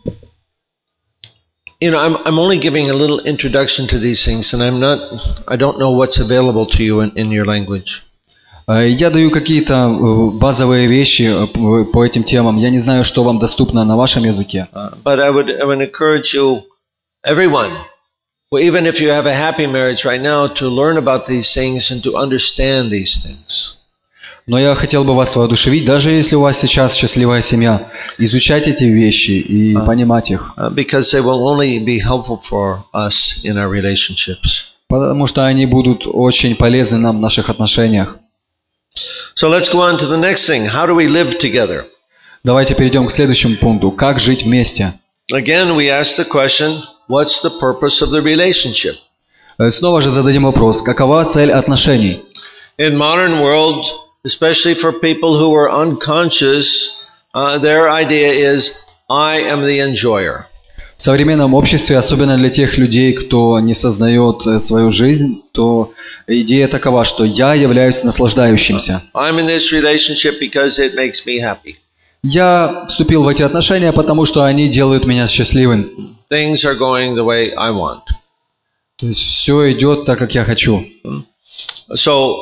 you know, I'm I'm only giving a little introduction to these things, and I'm not, I don't know what's available to you in, in your language. Э, Я даю какие-то э, базовые вещи э, п- по этим темам. Я не знаю, что вам доступно на вашем языке. Uh, but I would I would encourage you, everyone, well, even if you have a happy marriage right now, to learn about these things and to understand these things. Но я хотел бы вас воодушевить, даже если у вас сейчас счастливая семья, изучать эти вещи и А. понимать их. Uh, because they will only be helpful for us in our relationships. Потому что они будут очень полезны нам в наших отношениях. So let's go on to the next thing. How do we live together? Давайте перейдем к следующему пункту. Как жить вместе? Again, we ask the question, what's the purpose of the relationship? Э, Снова же зададим вопрос. Какова цель отношений? In modern world, especially for people who are unconscious, uh, their idea is, I am the enjoyer. В современном обществе, особенно для тех людей, кто не сознает э, свою жизнь, то идея такова, что я являюсь наслаждающимся. I'm in this relationship because it makes me happy. Я вступил в эти отношения, потому что они делают меня счастливым. Things are going the way I want. То есть все идет так, как я хочу. So,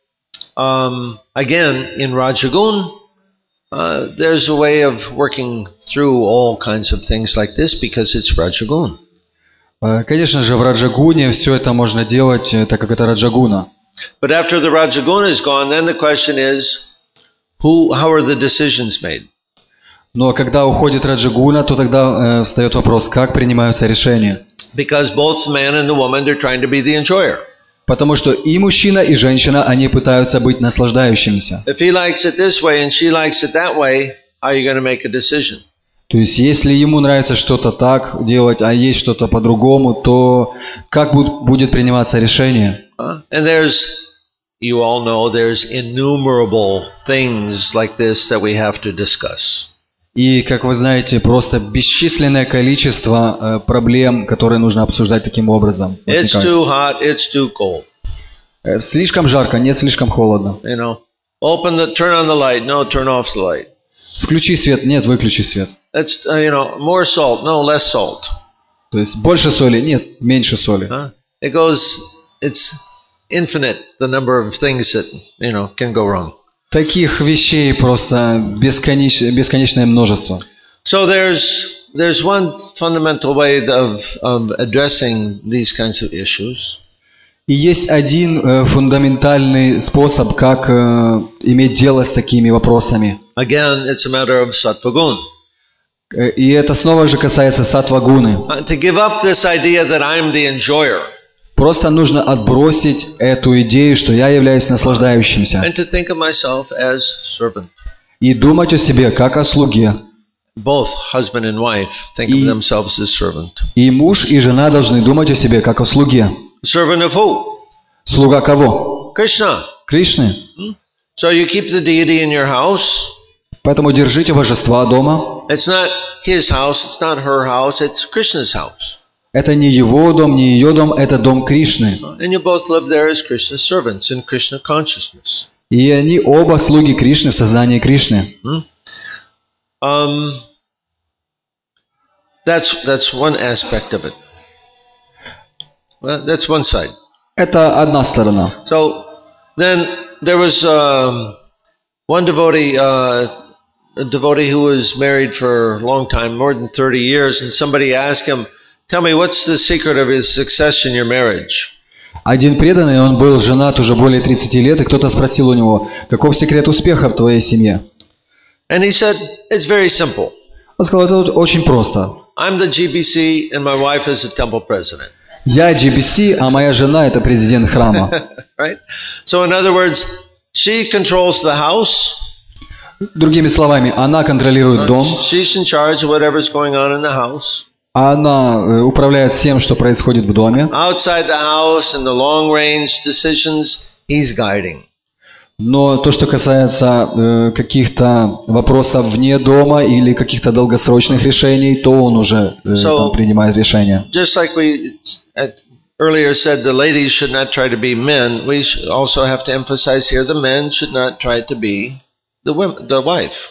um, again, in Rajagun, uh, there's a way of working through all kinds of things like this because it's Rajagun. Э, Конечно же, в Раджагуне все это можно делать, э, так как это Раджагуна. But after the Rajagun is gone, then the question is, who, how are the decisions made? Но когда уходит Раджагуна, то тогда э, встает вопрос, как принимаются решения. Because both the man and the woman, they're trying to be the enjoyer. Потому что и мужчина, и женщина, они пытаются быть наслаждающимися. If he likes it this way and she likes it that way, how are you going to make a decision? То есть, если ему нравится что-то так делать, а есть что-то по-другому, то как буд- будет приниматься решение? Huh? And there's, you all know, there's innumerable things like this that we have to discuss. И, как вы знаете, просто бесчисленное количество э, проблем, которые нужно обсуждать таким образом. It's возникают. too hot, it's too cold. Э, Слишком жарко, нет, слишком холодно. You know, open the, turn on the light, no, turn off the light. Включи свет, нет, выключи свет. That's, uh, you know, more salt, no, less salt. То есть больше соли, нет, меньше соли. Huh? It goes, it's infinite, the number of things that, you know, can go wrong. Таких вещей просто бесконеч... бесконечное множество. So there's, there's one fundamental way of, of addressing these kinds of issues. И есть один э, фундаментальный способ, как э, иметь дело с такими вопросами. Again, it's a matter of sattva-gun. Э, И это снова же касается саттва-гуны. Uh, to give up this idea that I'm the enjoyer Просто нужно отбросить эту идею, что я являюсь наслаждающимся. and to think of myself as servant. И думать о себе как о слуге. Both husband and wife think of И- themselves as servant. И муж, и жена должны думать о себе как о слуге. Servant of who? Слуга кого? Krishna. Кришны. So you keep the deity in your house. Поэтому держите божества дома. It's not his house, it's not her house, it's Krishna's house. Это не его дом, не ее дом, это дом Кришны. And you both live there as Krishna's servants in Krishna consciousness. И они оба слуги Кришны в сознании Кришны. Um, that's that's one aspect of it. Well, that's one side. Это одна сторона. So then there was um, one devotee, uh, a devotee who was married for a long time, more than thirty years, and somebody asked him, "Tell me, what's the secret of his success in your marriage?" Один преданный, он был женат уже более тридцати лет, и кто-то спросил у него, каков секрет успеха в твоей семье? And he said, "It's very simple. Он сказал, это вот очень просто. I'm the G B C, and my wife is the temple president." Я джи би си, а моя жена это президент храма. Right? So in other words, she controls the house. Другими словами, она контролирует дом, She's in charge of whatever's going on in the house. она э, управляет всем, что происходит в доме. Outside the house and the long-range decisions, he's guiding. Но то, что касается э, каких-то вопросов вне дома или каких-то долгосрочных решений, то он уже э, So, там принимает решения. Just like we uh, earlier said, the ladies should not try to be men, we should also have to emphasize here, the men should not try to be the women, the wife.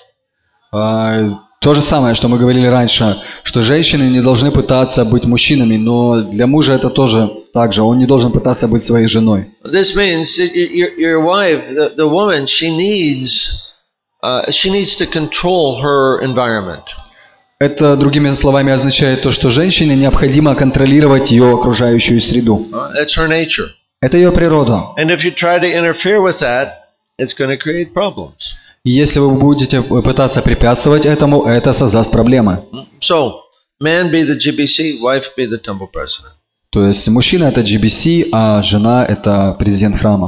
А, то же самое, что мы говорили раньше, что женщины не должны пытаться быть мужчинами, но для мужа это тоже так же. Он не должен пытаться быть своей женой. This means that your, your wife, the, the woman, she needs, uh, she needs to control her environment. Это, другими словами, означает то, что женщине необходимо контролировать ее окружающую среду. Uh, that's her nature. Это ее природа. And if you try to interfere with that, it's going to create problems. И если вы будете пытаться препятствовать этому, это создаст проблемы. So, man be the G B C, wife be the temple president. То есть мужчина это джи би си, а жена это президент храма.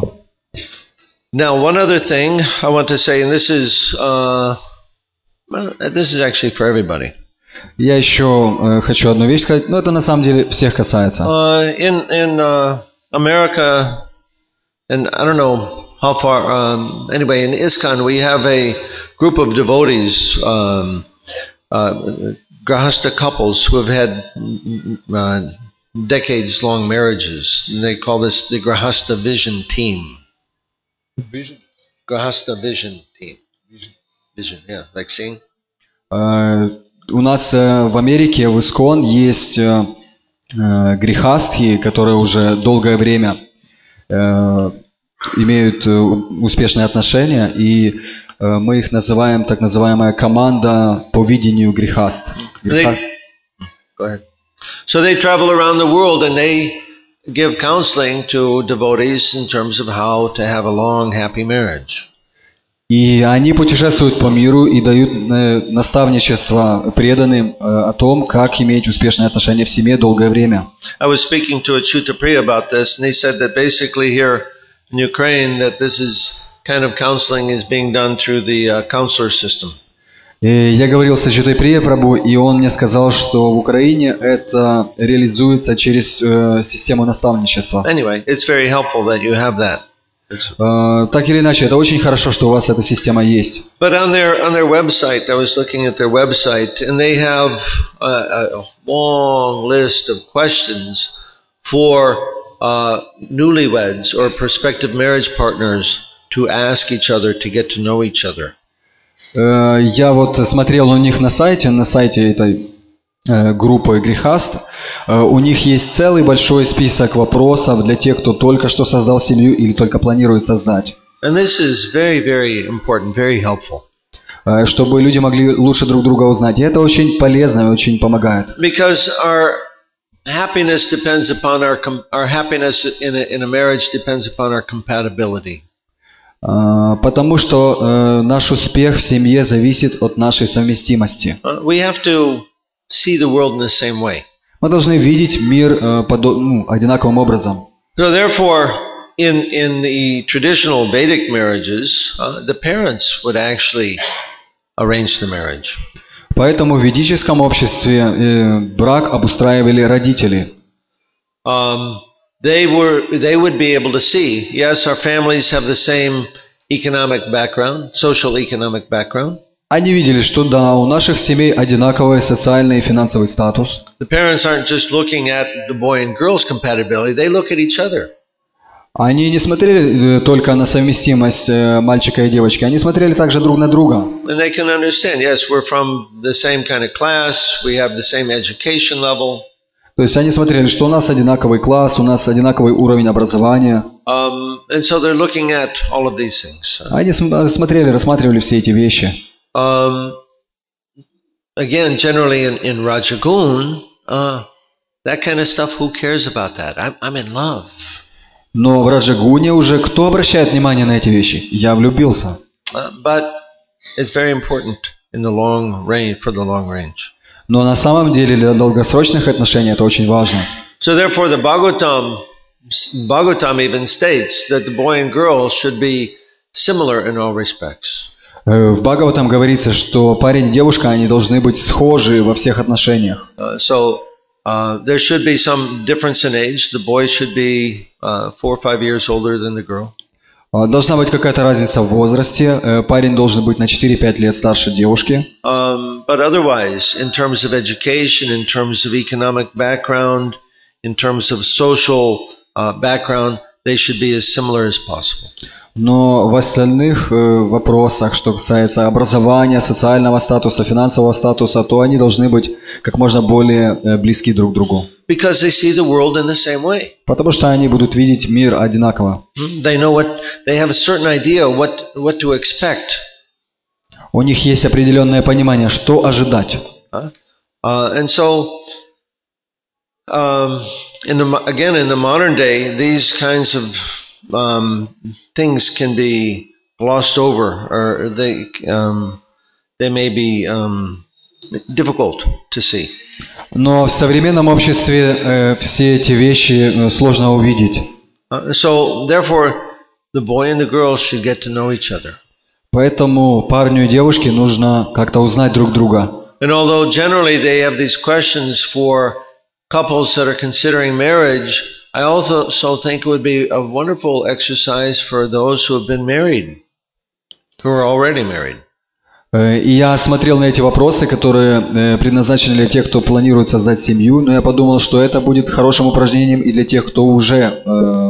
Now, one other thing I want to say, and this is uh, well, this is actually for everybody. Я еще э, хочу одну вещь сказать, но это на самом деле всех касается. Uh, in in uh, America, and I don't know how far. Um, anyway, in ISKCON, we have a group of devotees, um, uh, Grahasta couples who have had uh, decades-long marriages. And they call this the Grahasta Vision Team. Vision. Grahasta Vision Team. Vision. Vision. Yeah, like seeing. Э, у нас э, в Америке в ISKCON есть э, э, грехастхи, которые уже долгое время э, имеют успешные отношения, и э, мы их называем так называемая команда по видению грехаст. They, go ahead. So they travel around the world and they give counseling to devotees in terms of how to have a long, happy marriage. И они путешествуют по миру и дают э, наставничество преданным э, о том, как иметь успешные отношения в семье долгое время. I was speaking to a Chutapriya about this, and he said that basically here in Ukraine that this is kind of counseling is being done through the uh, counselor system. И я говорил с Ачутой Прия Прабху, и он мне сказал, что в Украине это реализуется через э, систему наставничества. Anyway, it's very helpful that you have that. Э, так или иначе, это очень хорошо, что у вас эта система есть. But on their on their website, I was looking at their website, and they have a, a long list of questions for uh, newlyweds or prospective marriage partners to ask each other to get to know each other. Э, я вот смотрел у них на сайте, на сайте этой э, группы Грехаст, э, у них есть целый большой список вопросов для тех, кто только что создал семью или только планирует создать. And this is very, very important, very helpful. Э, чтобы люди могли лучше друг друга узнать. И это очень полезно и очень помогает. Because our happiness depends upon our com- our happiness in a, in a marriage depends upon our compatibility. Uh, потому что uh, наш успех в семье зависит от нашей совместимости. Uh, we have to see the world in the same way. Мы должны видеть мир uh, подо- ну, одинаковым образом. So therefore, in in the traditional Vedic marriages, uh, the parents would actually arrange the marriage. Поэтому в ведическом обществе э, брак обустраивали родители. Um, they were they would be able to see, yes, our families have the same economic background, social economic background. Они видели, что да, у наших семей одинаковый социальный и финансовый статус. The parents aren't just looking at the boy and girl's compatibility, they look at each other. Они не смотрели только на совместимость э, мальчика и девочки, они смотрели также друг на друга. And they can understand, yes, we're from the same kind of class, we have the same education level. То есть они смотрели, что у нас одинаковый класс, у нас одинаковый уровень образования. Um, and so they're looking at all of these things. Они см- смотрели, рассматривали все эти вещи. Um, again, generally in, in Rajagun, uh, that kind of stuff, who cares about that? I'm, I'm in love. Но в Раджагуне уже кто обращает внимание на эти вещи? Я влюбился. Uh, but it's very important in the long range, for the long range. Но на самом деле для долгосрочных отношений это очень важно. So therefore, the Bhagavatam, Bhagavatam even states that the boy and girl should be similar in all respects. В Бхагаватам говорится, что парень и девушка, они должны быть схожи во всех отношениях. Uh, so uh, there should be some difference in age. The boy should be uh, four or five years older than the girl. Должна быть какая-то разница в возрасте. Парень должен быть на четыре-пять лет старше девушки. Um, but otherwise, in terms of education, in terms of economic background, in terms of social uh, background, they should be as similar as possible. Но в остальных вопросах, что касается образования, социального статуса, финансового статуса, то они должны быть как можно более близки друг к другу. Because they see the world in the same way. Потому что они будут видеть мир одинаково. They know what they have a certain idea what what to expect. У них есть определенное понимание, что ожидать. Uh, and so, um, in the, again, in the modern day, these kinds of um, things can be glossed over, or they um, they may be um, difficult to see. Но в современном обществе э, все эти вещи э, сложно увидеть. Uh, so, therefore, the boy and the girl should get to know each other. Поэтому парню и девушке нужно как-то узнать друг друга. And although generally they have these questions for couples that are considering marriage, I also so think it would be a wonderful exercise for those who have been married, who are already married. И я смотрел на эти вопросы, которые предназначены для тех, кто планирует создать семью, но я подумал, что это будет хорошим упражнением и для тех, кто уже э,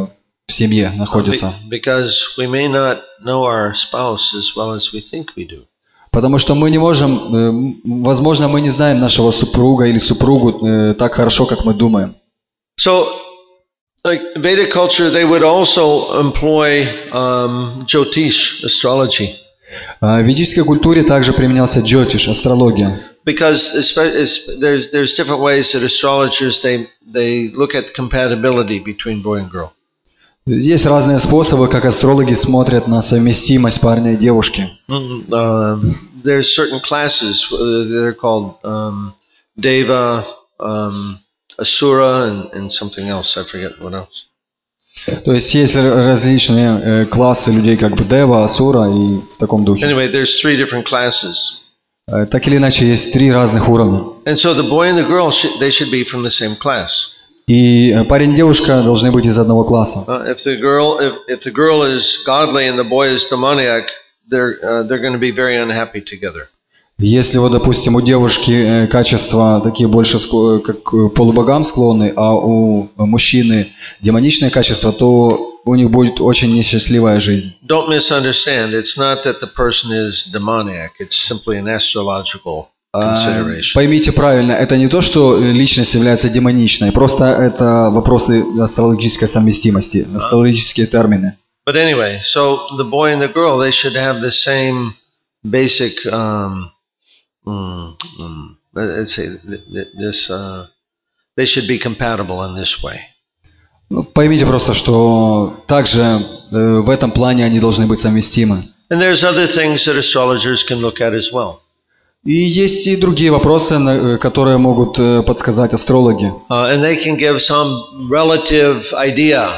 в семье находится. Because we may not know our spouse as well as we think we do. Потому что мы не можем, возможно, мы не знаем нашего супруга или супругу так хорошо, как мы думаем. So, like Vedic culture, they would also employ um, Jyotish, astrology. В ведической культуре также применялся джотиш, астрология. Because there's there's different ways that astrologers they they look at compatibility between boy and girl. Есть разные способы, как астрологи смотрят на совместимость парня и девушки. Uh, there's certain classes that are called um, Deva, um, Asura, and, and something else. I forget what else. То есть есть различные э, классы людей, как бы Дева, Асура и в таком духе. Anyway, there's three different classes. Э, так или иначе, есть три разных уровня. And so the boy and the girl should, they should be from the same class. И парень и девушка должны быть из одного класса. Uh, if the girl if if the girl is godly and the boy is demoniac, they're uh, they're going to be very unhappy together. Если вот, допустим, у девушки качества такие больше как к полубогам склонны, а у мужчины демоничные качества, то у них будет очень несчастливая жизнь. Don't misunderstand. It's not that the person is demoniac. It's simply an astrological consideration. Поймите правильно, это не то, что личность является демоничной, просто это вопросы астрологической совместимости, астрологические термины. But anyway, so the boy and the girl, they should have the same basic um, Mm, mm, let's say this, uh, they should be compatible in this way. Ну, поймите просто, что также э, в этом плане они должны быть совместимы. And there's other things that astrologers can look at as well. И есть и другие вопросы, на, которые могут э, подсказать астрологи. Uh, and they can give some relative idea.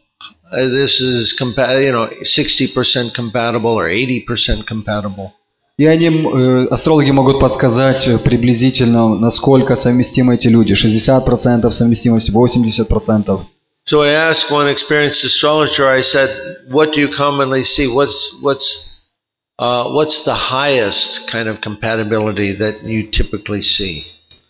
Uh, this is compa- you know, sixty percent compatible or eighty percent compatible. И они, э, астрологи могут подсказать приблизительно, насколько совместимы эти люди. шестьдесят процентов совместимость, восемьдесят процентов. So I asked one experienced astrologer, I said, what do you commonly see? What's, what's, uh, what's the highest kind of compatibility that you typically see?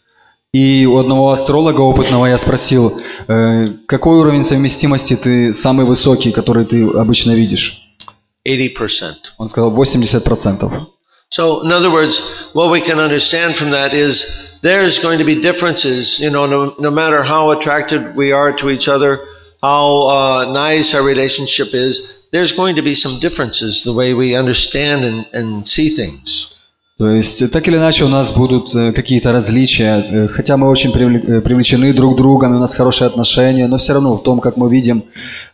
И у одного астролога опытного я спросил, э, какой уровень совместимости ты самый высокий, который ты обычно видишь? eighty percent. Он сказал восемьдесят процентов. So, in other words, what we can understand from that is there's going to be differences, you know, no, no matter how attracted we are to each other, how uh, nice our relationship is, there's going to be some differences the way we understand and, and see things. То есть, так или иначе, у нас будут какие-то различия, хотя мы очень привлечены друг другом, у нас хорошие отношения, но все равно в том, как мы видим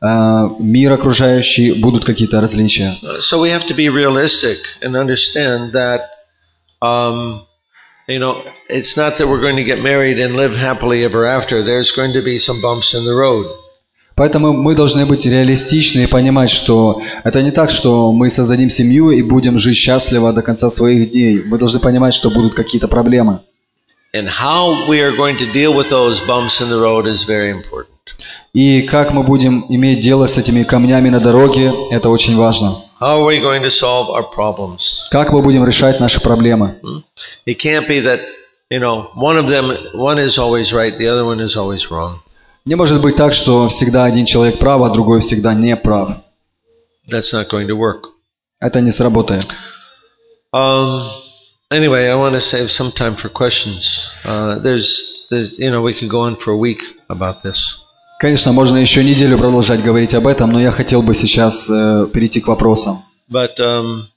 мир окружающий, будут какие-то различия. So we have to be realistic and understand that um, You know, it's not that we're going to get married and live happily ever after. There's going to be some bumps in the road. Поэтому мы должны быть реалистичны и понимать, что это не так, что мы создадим семью и будем жить счастливо до конца своих дней. Мы должны понимать, что будут какие-то проблемы. And how we are going to deal with those bumps in the road is very important. И как мы будем иметь дело с этими камнями на дороге, это очень важно. How are we going to solve our problems? Как мы будем решать наши проблемы? It can't be that, you know, one of them, one is always right, the other one is always wrong. Не может быть так, что всегда один человек прав, а другой всегда не прав. That's not going to work. Это не сработает. Um, anyway, I want to save some time for questions. Uh, there's, there's, you know, we could go on for a week about this. Конечно, можно еще неделю продолжать говорить об этом, но я хотел бы сейчас э, перейти к вопросам. But um,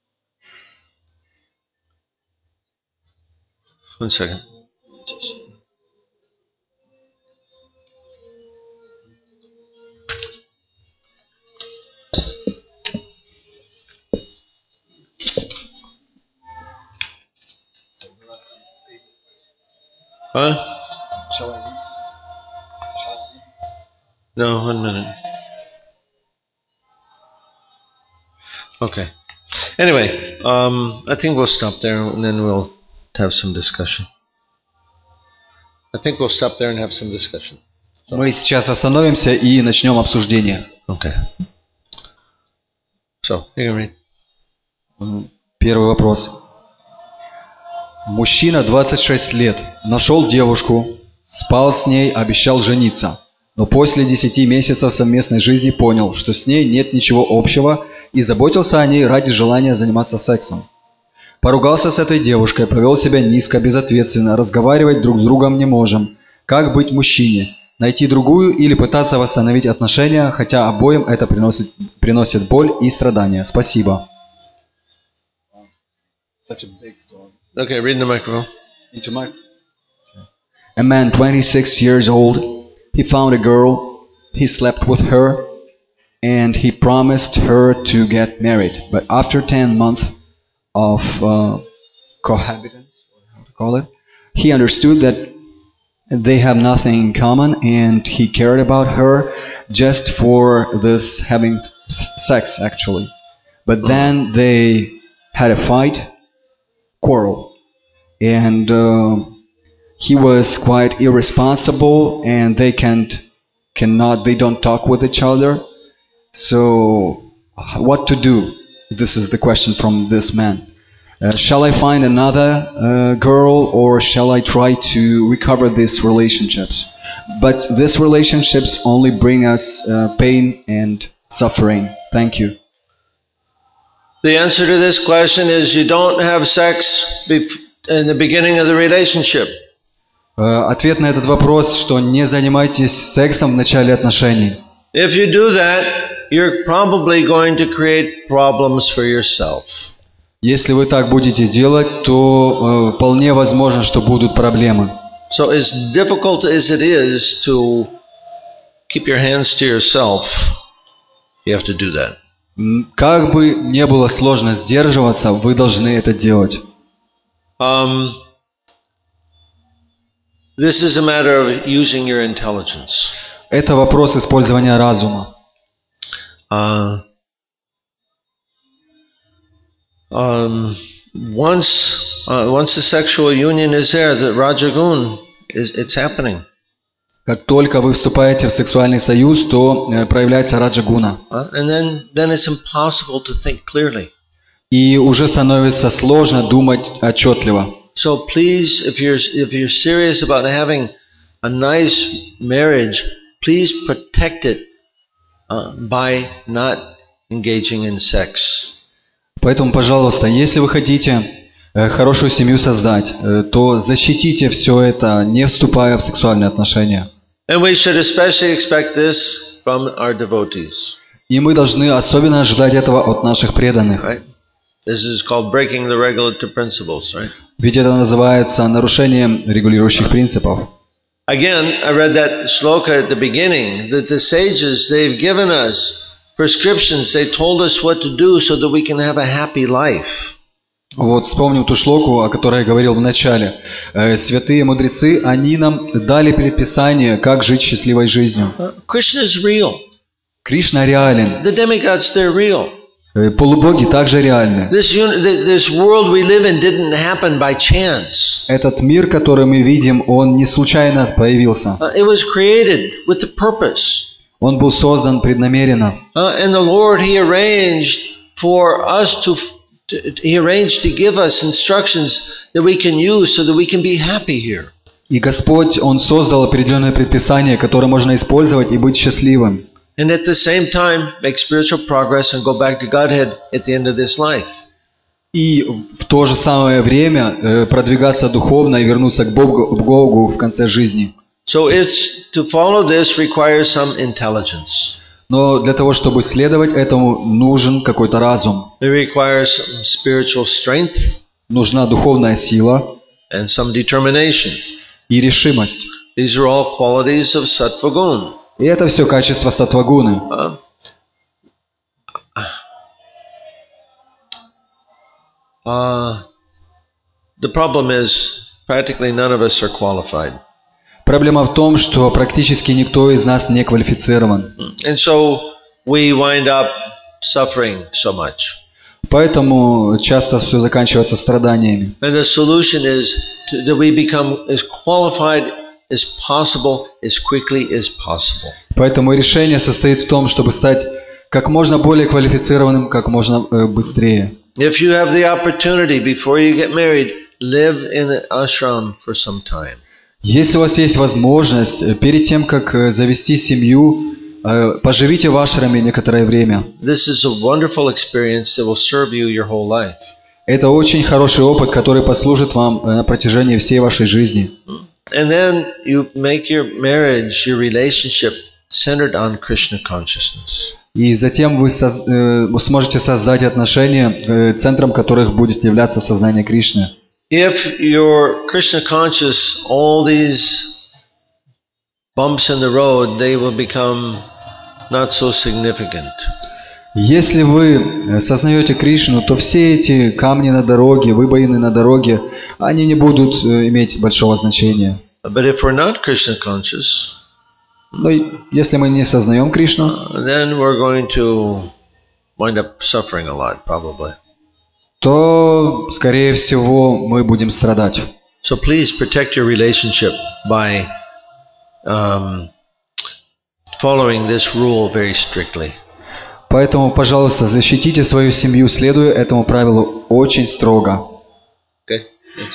one second. Huh? Shall I read? No, one minute. Okay. Anyway, um, I think we'll stop there and then we'll have some discussion. I think we'll stop there and have some discussion. Мы сейчас остановимся и начнем обсуждение. Okay. So, you can read. Первый вопрос. Мужчина, двадцать шесть лет, нашел девушку, спал с ней, обещал жениться. Но после десяти месяцев совместной жизни понял, что с ней нет ничего общего и заботился о ней ради желания заниматься сексом. Поругался с этой девушкой, повел себя низко, безответственно, разговаривать друг с другом не можем. Как быть мужчине? Найти другую или пытаться восстановить отношения, хотя обоим это приносит, приносит боль и страдания. Спасибо. Okay, read in the microphone. Into mic. A man twenty-six years old, he found a girl, he slept with her, and he promised her to get married. But after ten months of uh, cohabitance, how to call it, he understood that they have nothing in common, and he cared about her just for this having sex, actually. But then they had a fight, quarrel, and uh, he was quite irresponsible, and they can't, cannot, they don't talk with each other. So, what to do? This is the question from this man. Uh, shall I find another uh, girl, or shall I try to recover these relationships? But these relationships only bring us uh, pain and suffering. Thank you. The answer to this question is you don't have sex in the beginning of the relationship. Uh, ответ на этот вопрос, что не занимайтесь сексом в начале отношений. If you do that, you're probably going to create problems for yourself. Если вы так будете делать, то uh, вполне возможно, что будут проблемы. So as difficult as it is to keep your hands to yourself, you have to do that. Как бы не было сложно сдерживаться, вы должны это делать. Um, this is a matter of using your intelligence. Это вопрос использования разума. Uh, um, once, uh, once the sexual union is there, the Rajagun is it's happening. Как только вы вступаете в сексуальный союз, то э, проявляется раджагуна. Uh, and then, then it's impossible to think clearly. И уже становится сложно думать отчетливо. So please, if you're if you're serious about having a nice marriage, please protect it uh, by not engaging in sex. Поэтому, пожалуйста, если вы хотите э, хорошую семью создать, э, то защитите все это, не вступая в сексуальные отношения. And we should especially expect this from our devotees. И мы должны особенно ожидать этого от наших преданных. Right? This is called breaking the regulative principles, right? Ведь это называется нарушением регулирующих принципов. Again, I read that shloka at the beginning, that the sages, they've given us prescriptions, they told us what to do so that we can have a happy life. Вот вспомним ту шлоку, о которой я говорил в начале. Э, Святые мудрецы, они нам дали предписание, как жить счастливой жизнью. Uh, Krishna is real. Кришна реален. The demigods, they're real. Э, Полубоги также реальны. This, uni- th- this world we live in didn't happen by chance. Этот мир, который мы видим, он не случайно появился. Uh, it was created with a purpose. Он был создан преднамеренно. Uh, and the Lord, He arranged for us to, to, He arranged to give us instructions that we can use so that we can be happy here. И Господь, Он создал определенное предписание, которое можно использовать и быть счастливым. And at the same time, make spiritual progress and go back to Godhead at the end of this life. И в то же самое время э, продвигаться духовно и вернуться к Богу, к Богу в конце жизни. So it's, to follow this requires some intelligence. Но для того, чтобы следовать этому, нужен какой-то разум. It requires some spiritual strength Нужна духовная сила and some determination. и решимость. These are all qualities of sattva gun. И это все качество саттвагуны. Uh, uh, the problem is practically none of us are qualified. Проблема в том, что практически никто из нас не квалифицирован. And so we wind up suffering so much. Поэтому часто все заканчивается страданиями. And the solution is to, that we become as qualified as possible, as quickly as possible. Поэтому решение состоит в том, чтобы стать как можно более квалифицированным, как можно э, быстрее. If you have the opportunity before you get married, live in an ashram for some time. Если у вас есть возможность, э, перед тем, как э, завести семью, э, поживите в ашраме некоторое время. This is a wonderful experience that will serve you your whole life. Это очень хороший опыт, который послужит вам э, на протяжении всей вашей жизни. And then you make your marriage, your relationship centered on Krishna consciousness. И затем вы, соз- э, вы сможете создать отношения, э, центром которых будет являться сознание Кришны. If you're Krishna conscious, all these bumps in the road, they will become not so significant. Если вы сознаете Кришну, то все эти камни на дороге, выбоины на дороге, они не будут э, иметь большого значения. But if we're not Krishna conscious, Но и если мы не сознаем Кришну, then we're going to wind up suffering a lot, probably. то, скорее всего, мы будем страдать. So please protect your relationship by um, following this rule very strictly. Поэтому, пожалуйста, защитите свою семью, следуя этому правилу очень строго. Okay? Yes.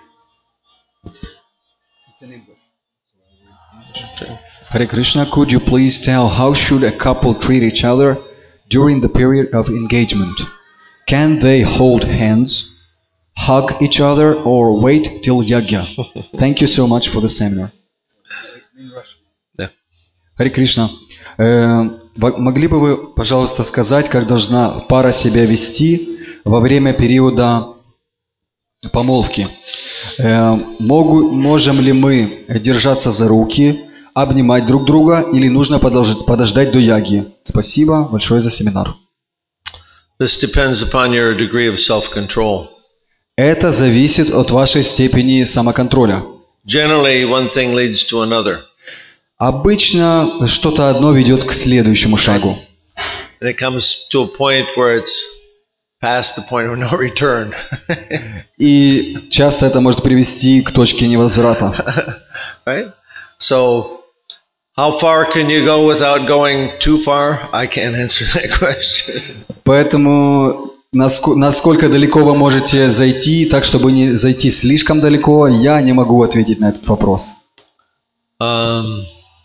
Hare Krishna, could you please tell how should a couple treat each other during the period of engagement? Can they hold hands, hug each other, or wait till yagya? Thank you so much for the seminar. Yeah. Харе Кришна, э, во- могли бы вы, пожалуйста, сказать, как должна пара себя вести во время периода помолвки? Э, могу, можем ли мы держаться за руки, обнимать друг друга, или нужно подождать, подождать до яги? Спасибо большое за семинар. This depends upon your degree of self-control. Это зависит от вашей степени самоконтроля. Generally, one thing leads to another. Обычно что-то одно ведет к следующему шагу. And it comes to a point where it's past the point of no return. И часто это может привести к точке невозврата. Right? So, how far can you go without going too far? I can't answer that question. Поэтому наско- насколько далеко вы можете зайти, так чтобы не зайти слишком далеко, я не могу ответить на этот вопрос. Um,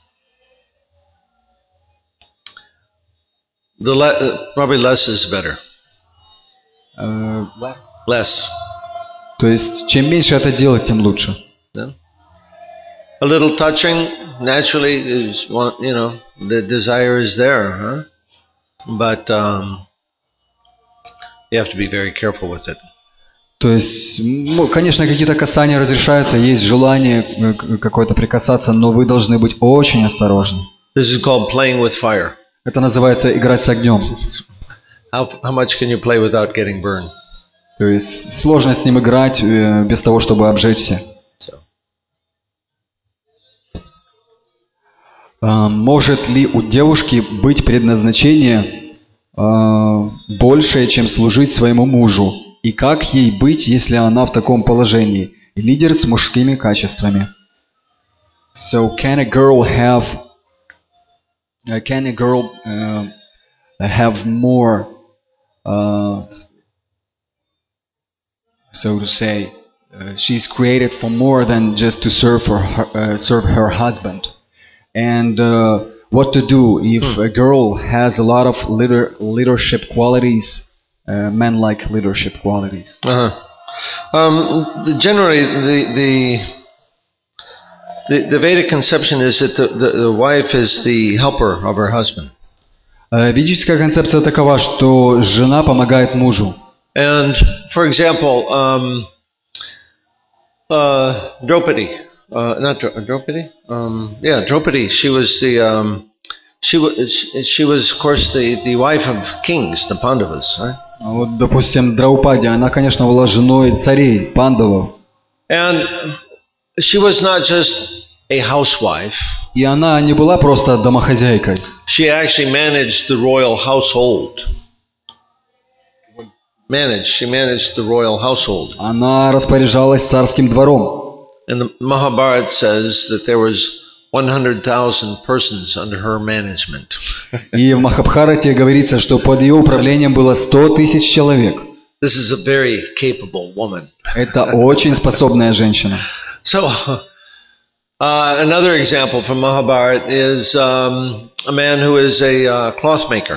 the le- uh, probably less is better. Э, Less. То есть, чем меньше это делать, тем лучше. Yeah? A little touching naturally is one, you know, the desire is there, huh? But um, you have to be very careful with it. То есть, ну, конечно, какие-то касания разрешаются, есть желание э, к- какое-то прикасаться, но вы должны быть очень осторожны. This is called playing with fire. Это называется играть с огнем. How how much can you play without getting burned? То есть сложно с ним играть э, без того, чтобы обжечься. So, А, может ли у девушки быть предназначение а, большее, чем служить своему мужу? И как ей быть, если она в таком положении? Лидер с мужскими качествами. So can a girl have uh, can a girl uh, have more uh, so to say uh, she's created for more than just to serve for her, uh, serve her husband, and uh, what to do if Hmm. a girl has a lot of leader, leadership qualities, uh, men like leadership qualities. uh-huh. Um, the, generally, the, the the the Vedic conception is that the, the, the wife is the helper of her husband, Э, Ведическая концепция такова, что жена помогает мужу. and for example, um, uh, Draupadi, uh, not Dra- Draupadi, um, yeah, Draupadi. She was the um, she was she was of course the, the wife of kings, the Pandavas, right? А Вот, допустим, Драупади, она, конечно, была женой царей, пандавов. And she was not just a housewife. И она не была просто домохозяйкой. She actually managed the royal household. Managed. She managed the royal household. Она распоряжалась царским двором. And the Mahabharata says that there was one hundred thousand persons under her management. И в Махабхарате говорится, что под ее управлением было сто тысяч человек. This is a very capable woman. Это очень способная женщина. So, uh, another example from Mahabharata is um, a man who is a uh, cloth maker,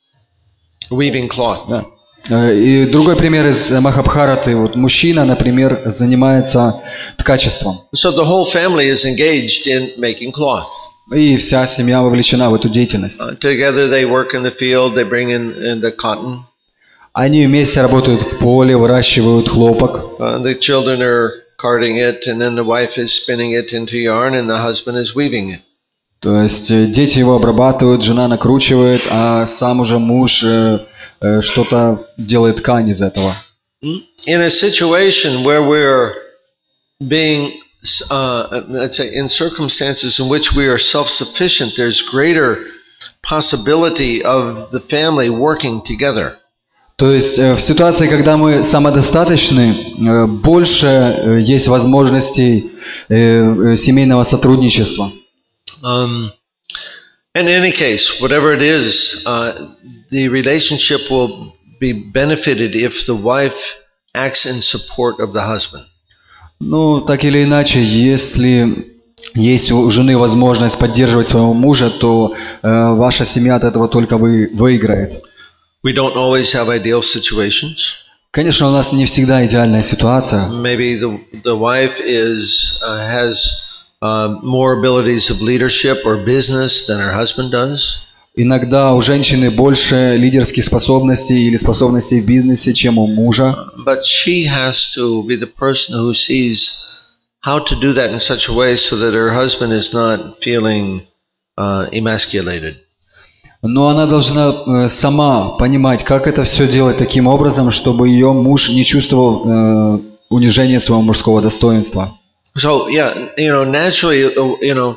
weaving cloth. Да. Э, И другой пример из Махабхараты. Вот мужчина, например, занимается ткачеством. So the whole family is engaged in making cloth. И вся семья вовлечена в эту деятельность. Uh, together they work in the field, they bring in, in the cotton. Они вместе работают в поле, выращивают хлопок. Uh, the children are carding it, and then the wife is spinning it into yarn, and the husband is weaving it. То есть э, дети его обрабатывают, жена накручивает, а сам уже муж э, э, что-то делает ткань из этого. In a situation where we're being, uh, let's say, in circumstances in which we are self-sufficient, there's greater possibility of the family working together. То есть э, в ситуации, когда мы самодостаточны, э, больше э, есть возможностей э, э, семейного сотрудничества. Um, in any case, whatever it is, uh, the relationship will be benefited if the wife acts in support of the husband. Ну, так или иначе, если есть у жены возможность поддерживать своего мужа, то э, ваша семья от этого только вы, выиграет. We don't always have ideal situations. Конечно, у нас не всегда идеальная ситуация. Maybe the the wife is uh, has uh, more abilities of leadership or business than her husband does. Иногда у женщины больше лидерских способностей или способностей в бизнесе, чем у мужа. But she has to be the person who sees how to do that in such a way so that her husband is not feeling uh, emasculated. Но она должна э, сама понимать, как это все делать таким образом, чтобы ее муж не чувствовал э, унижения своего мужского достоинства. So yeah, you know, naturally, uh, you know,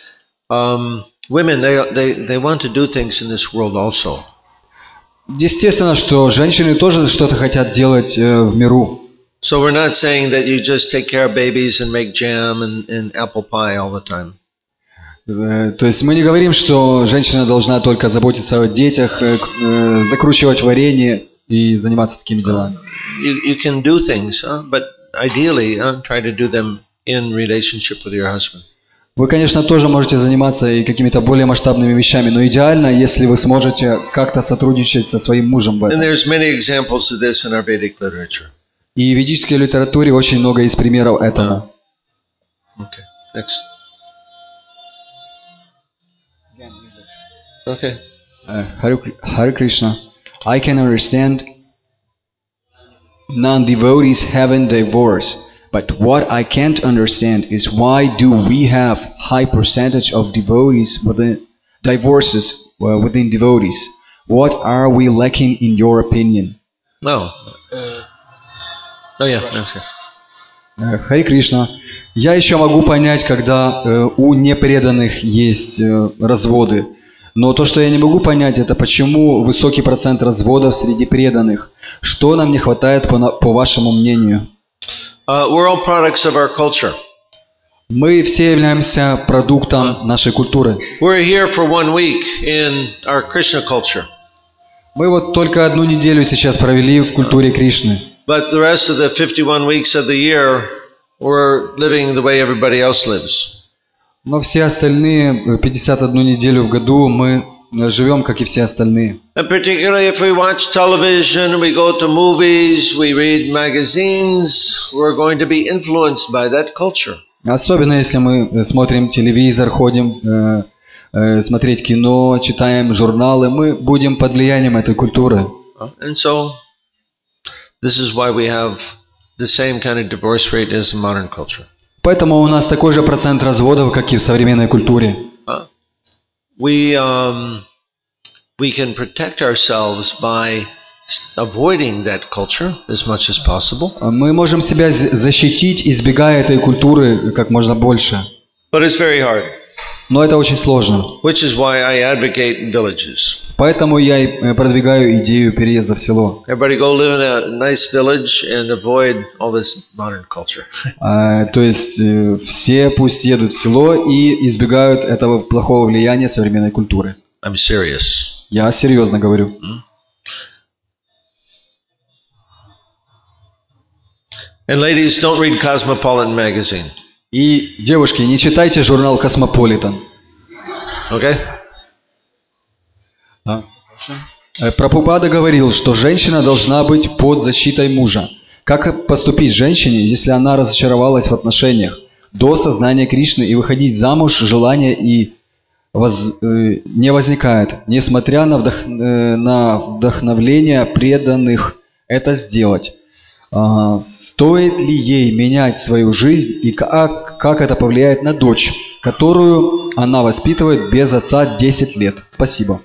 um, women they they they want to do things in this world also. Естественно, что женщины тоже что-то хотят делать э, в миру. So we're not saying that you just take care of babies and make jam and, and apple pie all the time. Э, То есть мы не говорим, что женщина должна только заботиться о детях, э, к- э, закручивать варенье и заниматься такими делами. You you can do things, huh? But ideally, uh, try to do them in relationship with your husband. Вы, конечно, тоже можете заниматься и какими-то более масштабными вещами, но идеально, если вы сможете как-то сотрудничать со своим мужем в And этом. there's many examples of this in our Vedic literature. И в ведической литературе очень много есть примеров этого. Okay, next. Okay. Uh, Hare, Hare Krishna. I can understand non-devotees having divorce, but what I can't understand is why do we have high percentage of devotees within divorces uh, within devotees? What are we lacking in your opinion? No. Oh, yeah. Okay. Э, Хари Кришна. Я еще могу понять, когда э, у непреданных есть э, разводы. Но то, что я не могу понять, это почему высокий процент разводов среди преданных. Что нам не хватает, по, на- по вашему мнению? Uh, we're all products of our culture. Мы все являемся продуктом нашей культуры. We're here for one week in our Krishna culture. Мы вот только одну неделю сейчас провели в культуре Кришны. But the rest of the fifty-one weeks of the year, we're living the way everybody else lives. Но все остальные пятьдесят одну неделю в году мы живем, как и все остальные. And particularly if we watch television, we go to movies, we read magazines, we're going to be influenced by that culture. Особенно если мы смотрим телевизор, ходим э, э, смотреть кино, читаем журналы, мы будем под влиянием этой культуры. And so, this is why we have the same kind of divorce rate as in modern culture. Поэтому у нас такой же процент разводов, как и в современной культуре. Uh, we um, we can protect ourselves by avoiding that culture as much as possible. Мы можем себя з- защитить, избегая этой культуры как можно больше. But it's very hard, Но это очень сложно. which is why I advocate villages. Поэтому я и э, продвигаю идею переезда в село. Everybody go live in a nice village and avoid all this modern culture. А, то есть э, все пусть едут в село и избегают этого плохого влияния современной культуры. I'm serious. Я серьезно говорю. And ladies, don't read Cosmopolitan magazine. И, девушки, не читайте журнал «Космополитен». Okay? А? Э, Прабхупада говорил, что женщина должна быть под защитой мужа. Как поступить женщине, если она разочаровалась в отношениях до сознания Кришны, и выходить замуж желания и воз- э, не возникает, несмотря на, вдох- э, на вдохновление преданных это сделать? А, стоит ли ей менять свою жизнь и как, как это повлияет на дочь, которую она воспитывает без отца десять лет? Спасибо.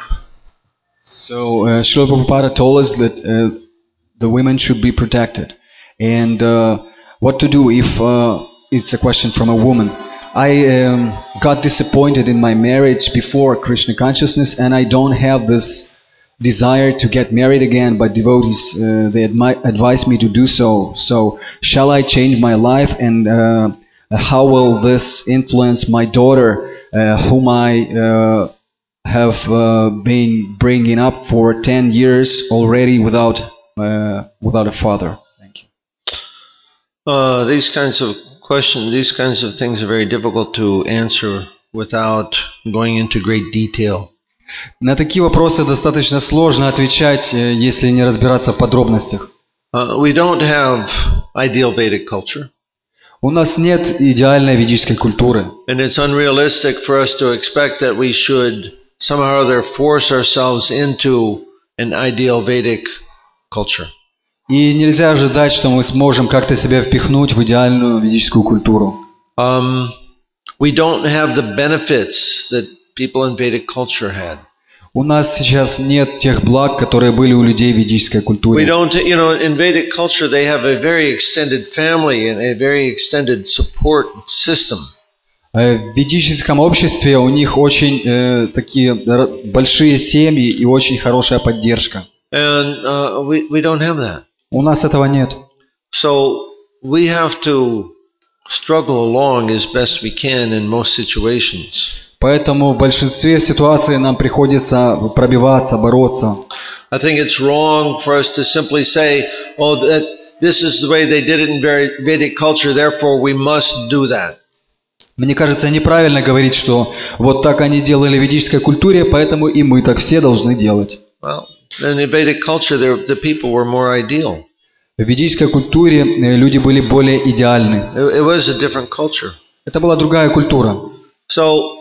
So, uh, Srila Prabhupada told us that uh, the women should be protected. And uh, what to do if uh, it's a question from a woman. I um, got disappointed in my marriage before Krishna consciousness, and I don't have this desire to get married again, but devotees, uh, they admi- advise me to do so. So, shall I change my life, and uh, how will this influence my daughter, uh, whom I uh, have uh, been bringing up for ten years already without uh, without a father? Thank you. Uh, these kinds of questions, these kinds of things are very difficult to answer without going into great detail. На такие вопросы достаточно сложно отвечать, э, если не разбираться в подробностях. Uh, we don't have ideal Vedic culture, У нас нет идеальной ведической культуры. and it's unrealistic for us to expect that we should somehow or other force ourselves into an ideal Vedic culture. И нельзя ожидать, что мы сможем как-то себя впихнуть в идеальную ведическую культуру. Um, we don't have the benefits that people in Vedic culture had. У нас сейчас нет тех благ, которые были у людей в ведической We культуре. don't, you know, in Vedic culture they have a very extended family and a very extended support system. Э, В ведическом обществе у них очень э, такие р- большие семьи и очень хорошая поддержка. And uh, we, we don't have that. У нас этого нет. So we have to struggle along as best we can in most situations. Поэтому в большинстве ситуаций нам приходится пробиваться, бороться. I think it's wrong for us to simply say, oh, that this is the way they did it in Vedic culture, therefore we must do that. Мне кажется, неправильно говорить, что вот так они делали в ведической культуре, поэтому и мы так все должны делать. Well, in the Vedic culture, there, the people were more ideal. В ведической культуре э, люди были более идеальны. It, it was a different culture. Это была другая культура. So,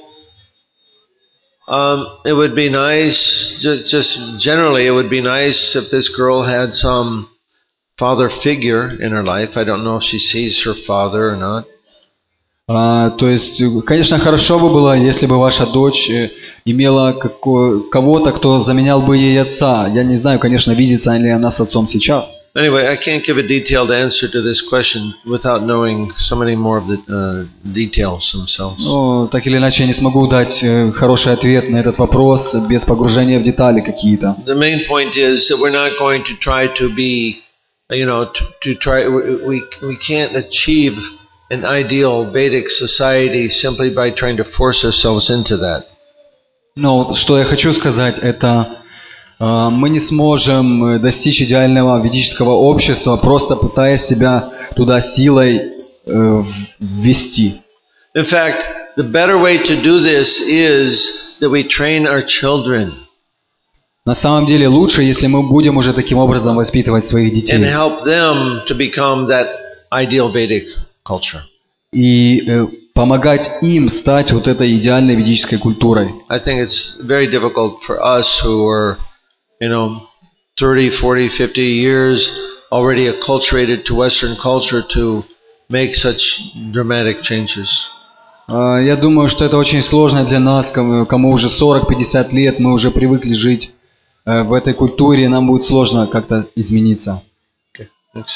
um, it would be nice, just, just generally, it would be nice if this girl had some father figure in her life. I don't know if she sees her father or not. А, то есть, конечно, хорошо бы было, если бы ваша дочь э, имела како- кого-то, кто заменял бы ей отца. Я не знаю, конечно, видится ли она с отцом сейчас. Anyway, I can't give a detailed answer to this question without knowing so many more of the uh, details themselves. Но так или иначе я не смогу дать э, хороший ответ на этот вопрос без погружения в детали какие-то. The main point is that we're not going to try to be, you know, to, to try. We we can't achieve an ideal Vedic society simply by trying to force ourselves into that. Но что я хочу сказать, это э, мы не сможем достичь идеального ведического общества, просто пытаясь себя туда силой э, ввести. In fact, the better way to do this is that we train our children На самом деле лучше, если мы будем уже таким образом воспитывать своих and детей. help them to become that ideal Vedic culture. И э, помогать им стать вот этой идеальной ведической культурой. I think it's very difficult for us who are, you know, thirty, forty, fifty years already acculturated to Western culture to make such dramatic changes. А, Я думаю, что это очень сложно для нас, кому, кому уже сорок-пятьдесят лет, мы уже привыкли жить э, в этой культуре, нам будет сложно как-то измениться. Okay, thanks.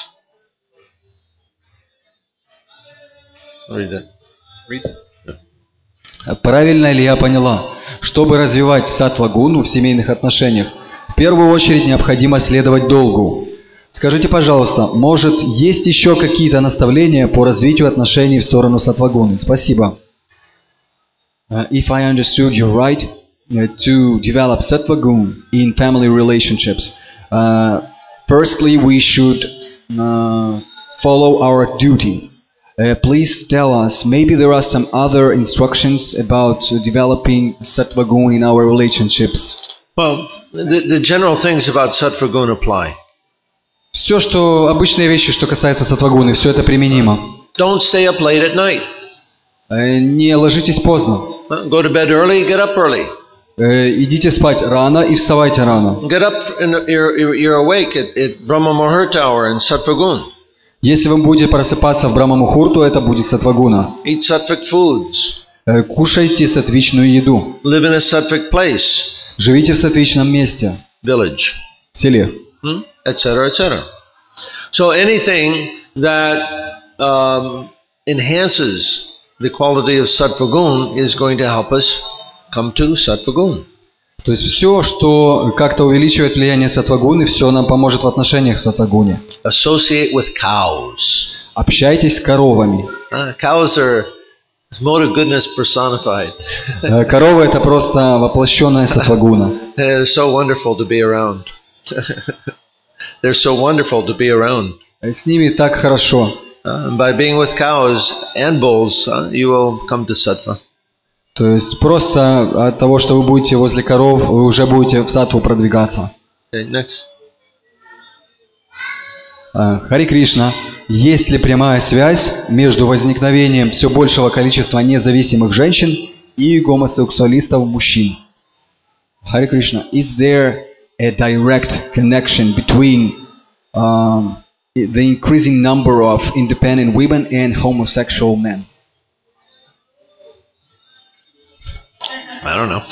Read that. Read. Правильно ли я поняла? Чтобы развивать саттва-гуну в семейных отношениях, в первую очередь необходимо следовать долгу. Скажите, пожалуйста, может, есть еще какие-то наставления по развитию отношений в сторону саттва-гуны? Спасибо. Uh, if I understood you right, uh, to develop sattva-gun in family relationships, uh, firstly we should uh, follow our duty. Uh, please tell us, maybe there are some other instructions about uh, developing sattva-gun in our relationships. Well, the, the general things about Sattva Guna apply. Все, что обычные вещи, что касается саттва-гуны, все это применимо. Don't stay up late at night. Э, Не ложитесь поздно. Uh, Go to bed early, get up early. Э, Идите спать рано и вставайте рано. Get up, and you're, you're you're awake at, at Brahma Muhurta hour in Sattva Guna. Если вы будете просыпаться в Брахма-мухурту, это будет саттва-гуна. Eat sattvic foods. Э, Кушайте саттвичную еду. Live in a sattvic place, Живите в саттвичном месте, village, в селе. hmm? et cetera, et cetera. So anything that um, enhances the quality of Sattva Guna is going to help us come to Sattva Guna. То есть все, что как-то увеличивает влияние саттва-гуны, все нам поможет в отношениях с саттва-гуне. Associate with cows. Общайтесь с коровами. Uh, cows are it's mode of goodness personified. Э, Корова это просто воплощенная саттва-гуна. They're so wonderful to be around. They're so wonderful to be around. Э, С ними так хорошо. Uh, by being with cows and bulls, uh, you will come to sattva. То есть просто от того, что вы будете возле коров, вы уже будете в саттву продвигаться. Okay, next. Э, Хари Кришна, есть ли прямая связь между возникновением все большего количества независимых женщин и гомосексуалистов мужчин? Хари Кришна, is there a direct connection between um, the increasing number of independent women and homosexual men? I don't know.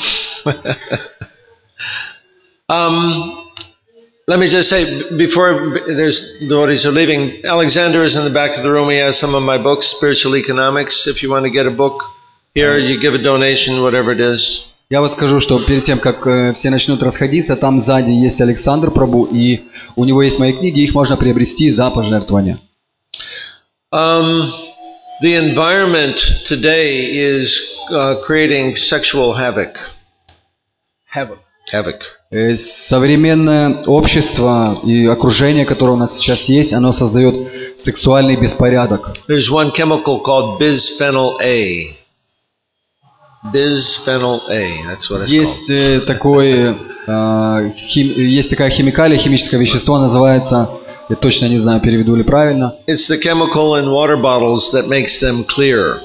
um, let me just say, before there's devotees are leaving, Alexander is in the back of the room. He has some of my books, Spiritual Economics. If you want to get a book here, you give a donation, whatever it is. Я вот скажу, что перед тем, как э, все начнут расходиться, там сзади есть Александр Прабу, и у него есть мои книги, их можно приобрести за пожертвование. Um, the environment today is uh, creating sexual havoc. Havoc. Havoc. Э, Современное общество и окружение, которое у нас сейчас есть, оно создает сексуальный беспорядок. There's one chemical called bisphenol A. Bisphenol A, that's what it's Есть э, такой, э, хим- есть такая химикалия, химическое вещество, называется, я точно не знаю, переведу ли правильно. called. It's the chemical in water bottles that makes them clear.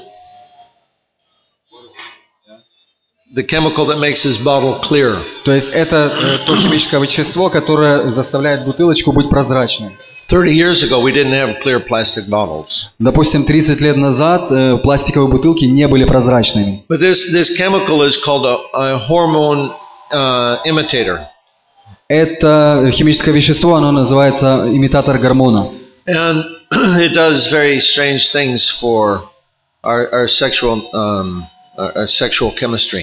The chemical that makes this bottle clear. То есть это э, то химическое вещество, которое заставляет бутылочку быть прозрачной. thirty years ago, we didn't have clear plastic bottles. Допустим, тридцать лет назад э, пластиковые бутылки не были прозрачными. But this, this chemical is called a, a hormone uh, imitator. Это химическое вещество, оно называется имитатор гормона. And it does very strange things for our, our sexual um, our, our sexual chemistry.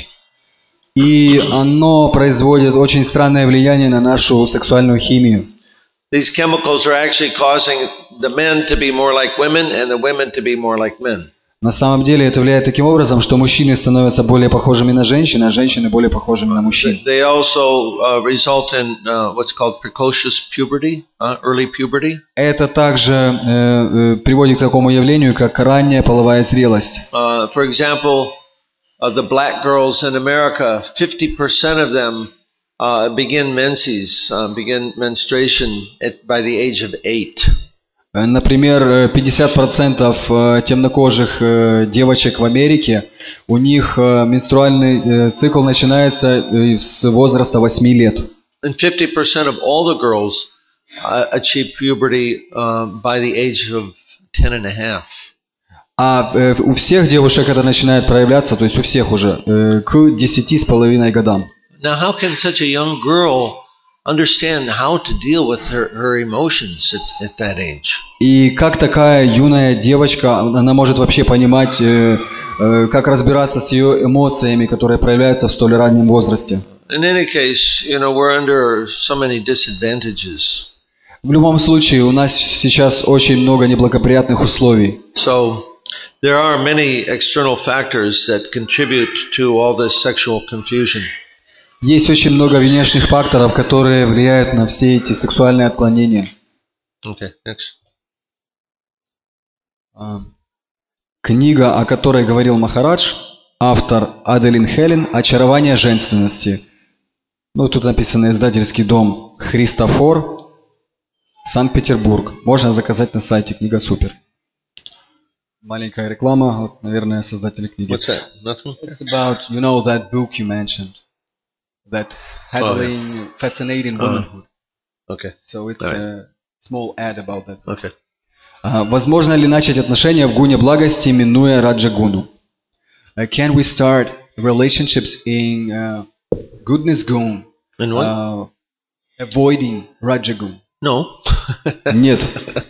И оно производит очень странное влияние на нашу сексуальную химию. These chemicals are actually causing the men to be more like women and the women to be more like men. На самом деле это влияет таким образом, что мужчины становятся более похожими на женщин, а женщины более похожими на мужчин. They also uh, result in uh, what's called precocious puberty, uh, early puberty. Это также э, э, приводит к такому явлению, как ранняя половая зрелость. Uh, for example, uh, the black girls in America, fifty percent of them uh, begin menses, uh, begin menstruation at, by the age of eight. Например, пятьдесят процентов темнокожих девочек в Америке, у них менструальный цикл начинается с возраста восьми лет. And fifty percent of all the girls uh, achieve puberty uh, by the age of ten and a half. А у всех девушек это начинает проявляться, то есть у всех уже, к десяти с половиной годам. Now how can such a young girl understand how to deal with her, her emotions at, at that age? И как такая юная девочка, она может вообще понимать, э, э, как разбираться с ее эмоциями, которые проявляются в столь раннем возрасте? In any case, you know, we're under so many disadvantages. В любом случае, у нас сейчас очень много неблагоприятных условий. So there are many external factors that contribute to all this sexual confusion. Есть очень много внешних факторов, которые влияют на все эти сексуальные отклонения. Okay, next. Книга, о которой говорил Махарадж, автор Аделин Хелен «Очарование женственности». Ну, тут написано издательский дом Христофор, Санкт-Петербург. Можно заказать на сайте, книга супер. Маленькая реклама, вот, наверное, создатели книги. What's that? Nothing? It's about, you know, that book you mentioned. That handling oh, yeah. fascinating womanhood. Uh, okay. So it's right. a small ad about that. Okay. Uh, возможно ли начать отношения в гуне благости, минуя раджагуну? Uh, can we start relationships in uh, goodness gune, In what? Uh, avoiding rajagun? No. Нет.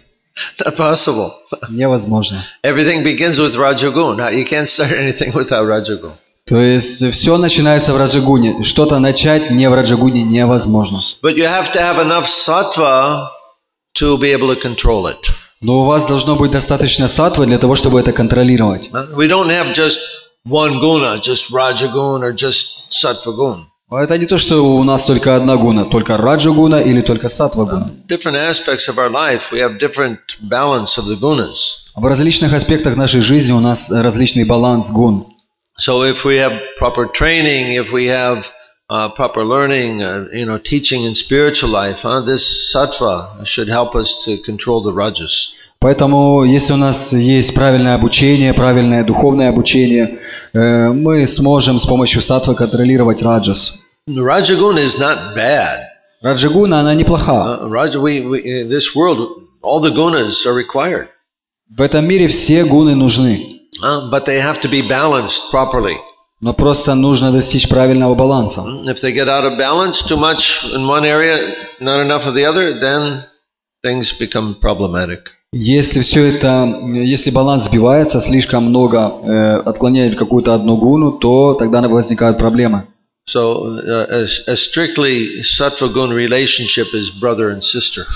Not possible. Невозможно. Everything begins with Rajagun. You can't start anything without Rajagun. То есть все начинается в раджагуне. Что-то начать не в раджагуне невозможно. But you have to have enough sattva to be able to control it. Но у вас должно быть достаточно саттвы для того, чтобы это контролировать. We don't have just one guna, just Rajagun or just Sattva gun. Это не то, что у нас только одна гуна, только раджагуна или только саттва гуна. Different aspects of our life, we have different balance of the gunas. В различных аспектах нашей жизни у нас различный баланс гун. So if we have proper training, if we have uh, proper learning, uh, you know, teaching in spiritual life, huh, this sattva should help us to control the rajas. Поэтому, если у нас есть правильное обучение, правильное духовное обучение, э, мы сможем с помощью саттвы контролировать раджас. Rajagun is not bad. Раджагуна, она неплоха. Uh, Raja, we, we, in this world, all the gunas are required. В этом мире все гуны нужны. Uh, but they have to be balanced properly. Но просто нужно достичь правильного баланса. If they get out of balance, too much in one area, not enough of the other, then things become problematic. Если все это, если баланс сбивается, слишком много э, отклоняет в какую-то одну гуну, то тогда возникают проблемы. So uh, a, a strictly sattva-gun relationship is brother and sister.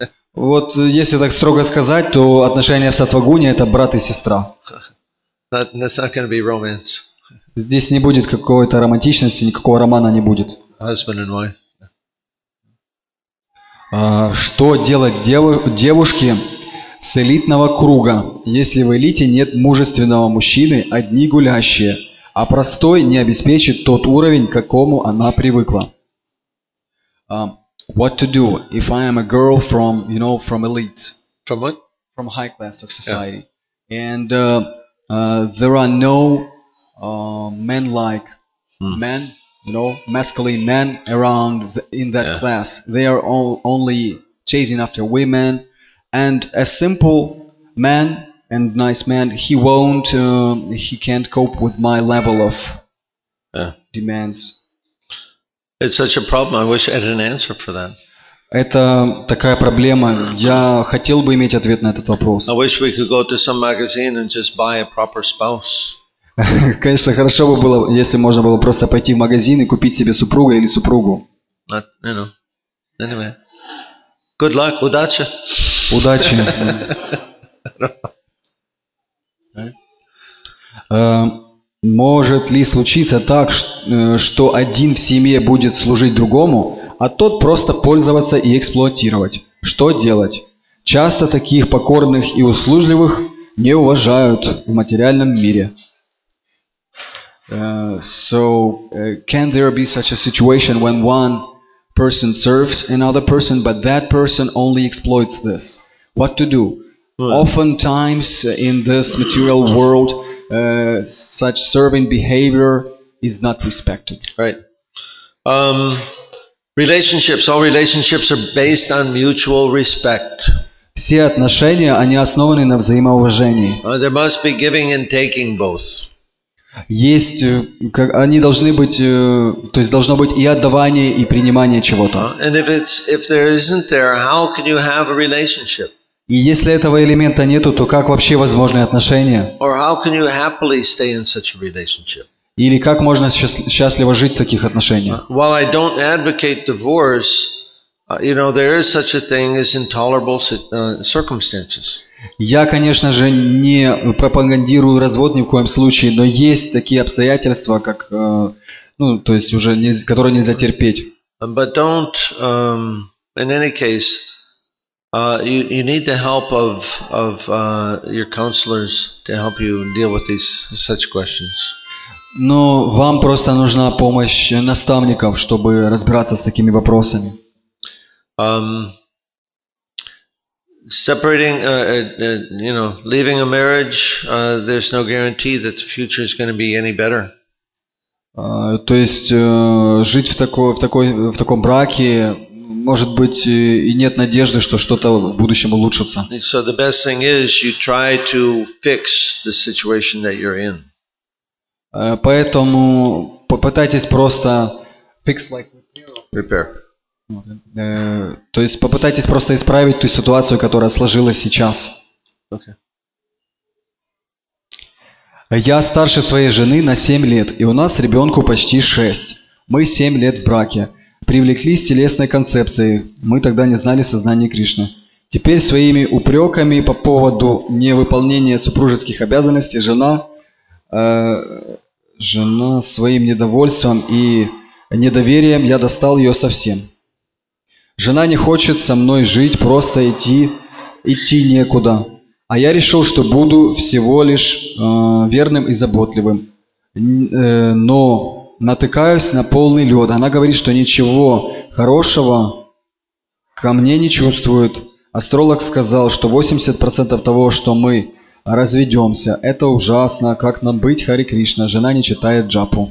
Вот если так строго сказать, то отношения в саттвагуне это брат и сестра. Not, that's not going to be romance. Здесь не будет какой-то романтичности, никакого романа не будет. Husband and wife. А, что делать деву- девушке с элитного круга, если в элите нет мужественного мужчины, одни гулящие, а простой не обеспечит тот уровень, к какому она привыкла? Um, what to do if I am a girl from, you know, from elites, From what? from high class of society, yeah. and uh, uh, there are no uh, men-like Hmm. men, you know, masculine men around the, in that Yeah. class. They are all only chasing after women. And a simple man and nice man, he won't, uh, he can't cope with my level of Yeah. demands. It's such a problem. I wish I had an answer for that. Это такая проблема. Я хотел бы иметь ответ на этот вопрос. I wish we could go to some magazine and just buy a proper spouse. Конечно, хорошо бы было, если можно было просто пойти в магазин и купить себе супруга или супругу. Not, you know. Anyway. Good luck. Удачи. Удачи. Э, Может ли случиться так, ш- э, что один в семье будет служить другому, а тот просто пользоваться и эксплуатировать? Что делать? Часто таких покорных и услужливых не уважают в материальном мире. Uh, so, uh, can there be such a situation when one person serves another person, but that person only exploits this? What to do? Well, Oftentimes uh, in this material world, uh, such serving behavior is not respected. right. Um, relationships. All relationships are based on mutual respect. Все отношения, они основаны на взаимоуважении. Uh, there must be giving and taking both. Есть, э, как- они должны быть, э, то есть должно быть и отдавание, и принимание чего-то. Uh, and if it's if there isn't there, how can you have a relationship? И если этого элемента нету, то как вообще возможны отношения? Or how can you happily stay in such a relationship? Или как можно счаст- счастливо жить в таких отношениях? While I don't advocate divorce, uh, you know, there is such a thing as intolerable si- uh, circumstances. Я, конечно же, не пропагандирую развод ни в коем случае, но есть такие обстоятельства, как, э, ну, то есть уже нельз- которые нельзя терпеть. Um, But don't, um, in any case, uh, you, you need the help of, of uh, your counselors to help you deal with these such questions. Но вам просто нужна помощь наставников, чтобы разбираться с такими вопросами. Um, separating, uh, uh, uh, you know, leaving a marriage, uh, there's no guarantee that the future is going to be any better. А, То есть э, жить в, такой, в, такой, в таком браке, может быть, э, и нет надежды, что что-то в будущем улучшится. And so the best thing is you try to fix the situation that you're in. Э, Поэтому попытайтесь просто fix like Repair. Э, то есть попытайтесь просто исправить ту ситуацию, которая сложилась сейчас. Okay. Я старше своей жены на семь лет, и у нас ребенку почти шесть. Мы семь лет в браке. Привлеклись телесной концепцией. Мы тогда не знали сознания Кришны. Теперь своими упреками по поводу невыполнения супружеских обязанностей жена, э, жена своим недовольством и недоверием я достал ее совсем. Жена не хочет со мной жить, просто идти, идти некуда. А я решил, что буду всего лишь э, верным и заботливым. Н- э, но натыкаюсь на полный лед. Она говорит, что ничего хорошего ко мне не чувствует. Астролог сказал, что восемьдесят процентов того, что мы разведемся, это ужасно. Как нам быть, Хари Кришна? Жена не читает джапу.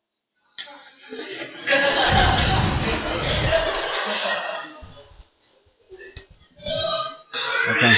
Okay.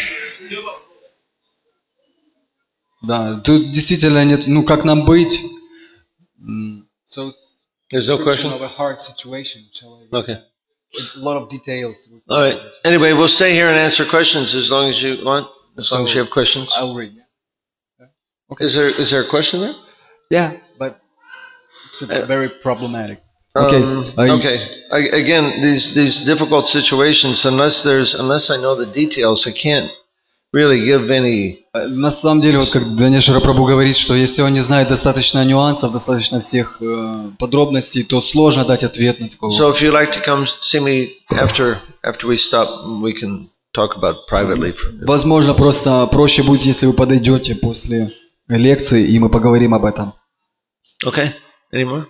Да, тут действительно нет, ну как нам быть? М, So, There's no question? of a hard situation, shall I- Okay. A lot of details. All right. Anyway, we'll stay here and answer questions as long as you want, as long as you have questions. I'll read. Is there is there a question there? Yeah, but it's Uh, very problematic. Okay. Um, I- okay. I, again, these these difficult situations, unless there's unless I know the details, I can't really give any. Э, На самом деле, вот как Дганешвара Прабху говорит, что если он не знает достаточно нюансов, достаточно всех э, подробностей, то сложно дать ответ на такой So вопрос. if you'd like to come see me after after we stop, we can talk about privately. Возможно, просто проще будет, если вы подойдете после лекции, и мы поговорим об этом. Okay. Any more?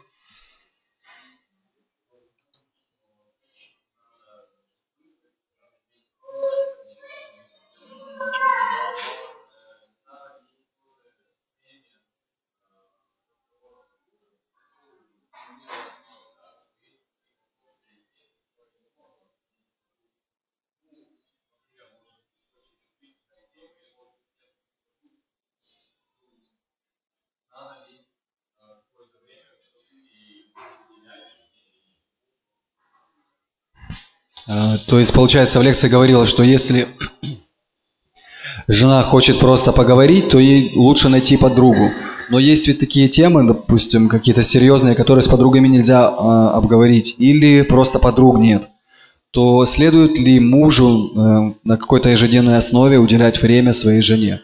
А, То есть, получается, в лекции говорилось, что если жена хочет просто поговорить, то ей лучше найти подругу. Но есть ведь такие темы, допустим, какие-то серьезные, которые с подругами нельзя а, обговорить, или просто подруг нет. То следует ли мужу э, на какой-то ежедневной основе уделять время своей жене?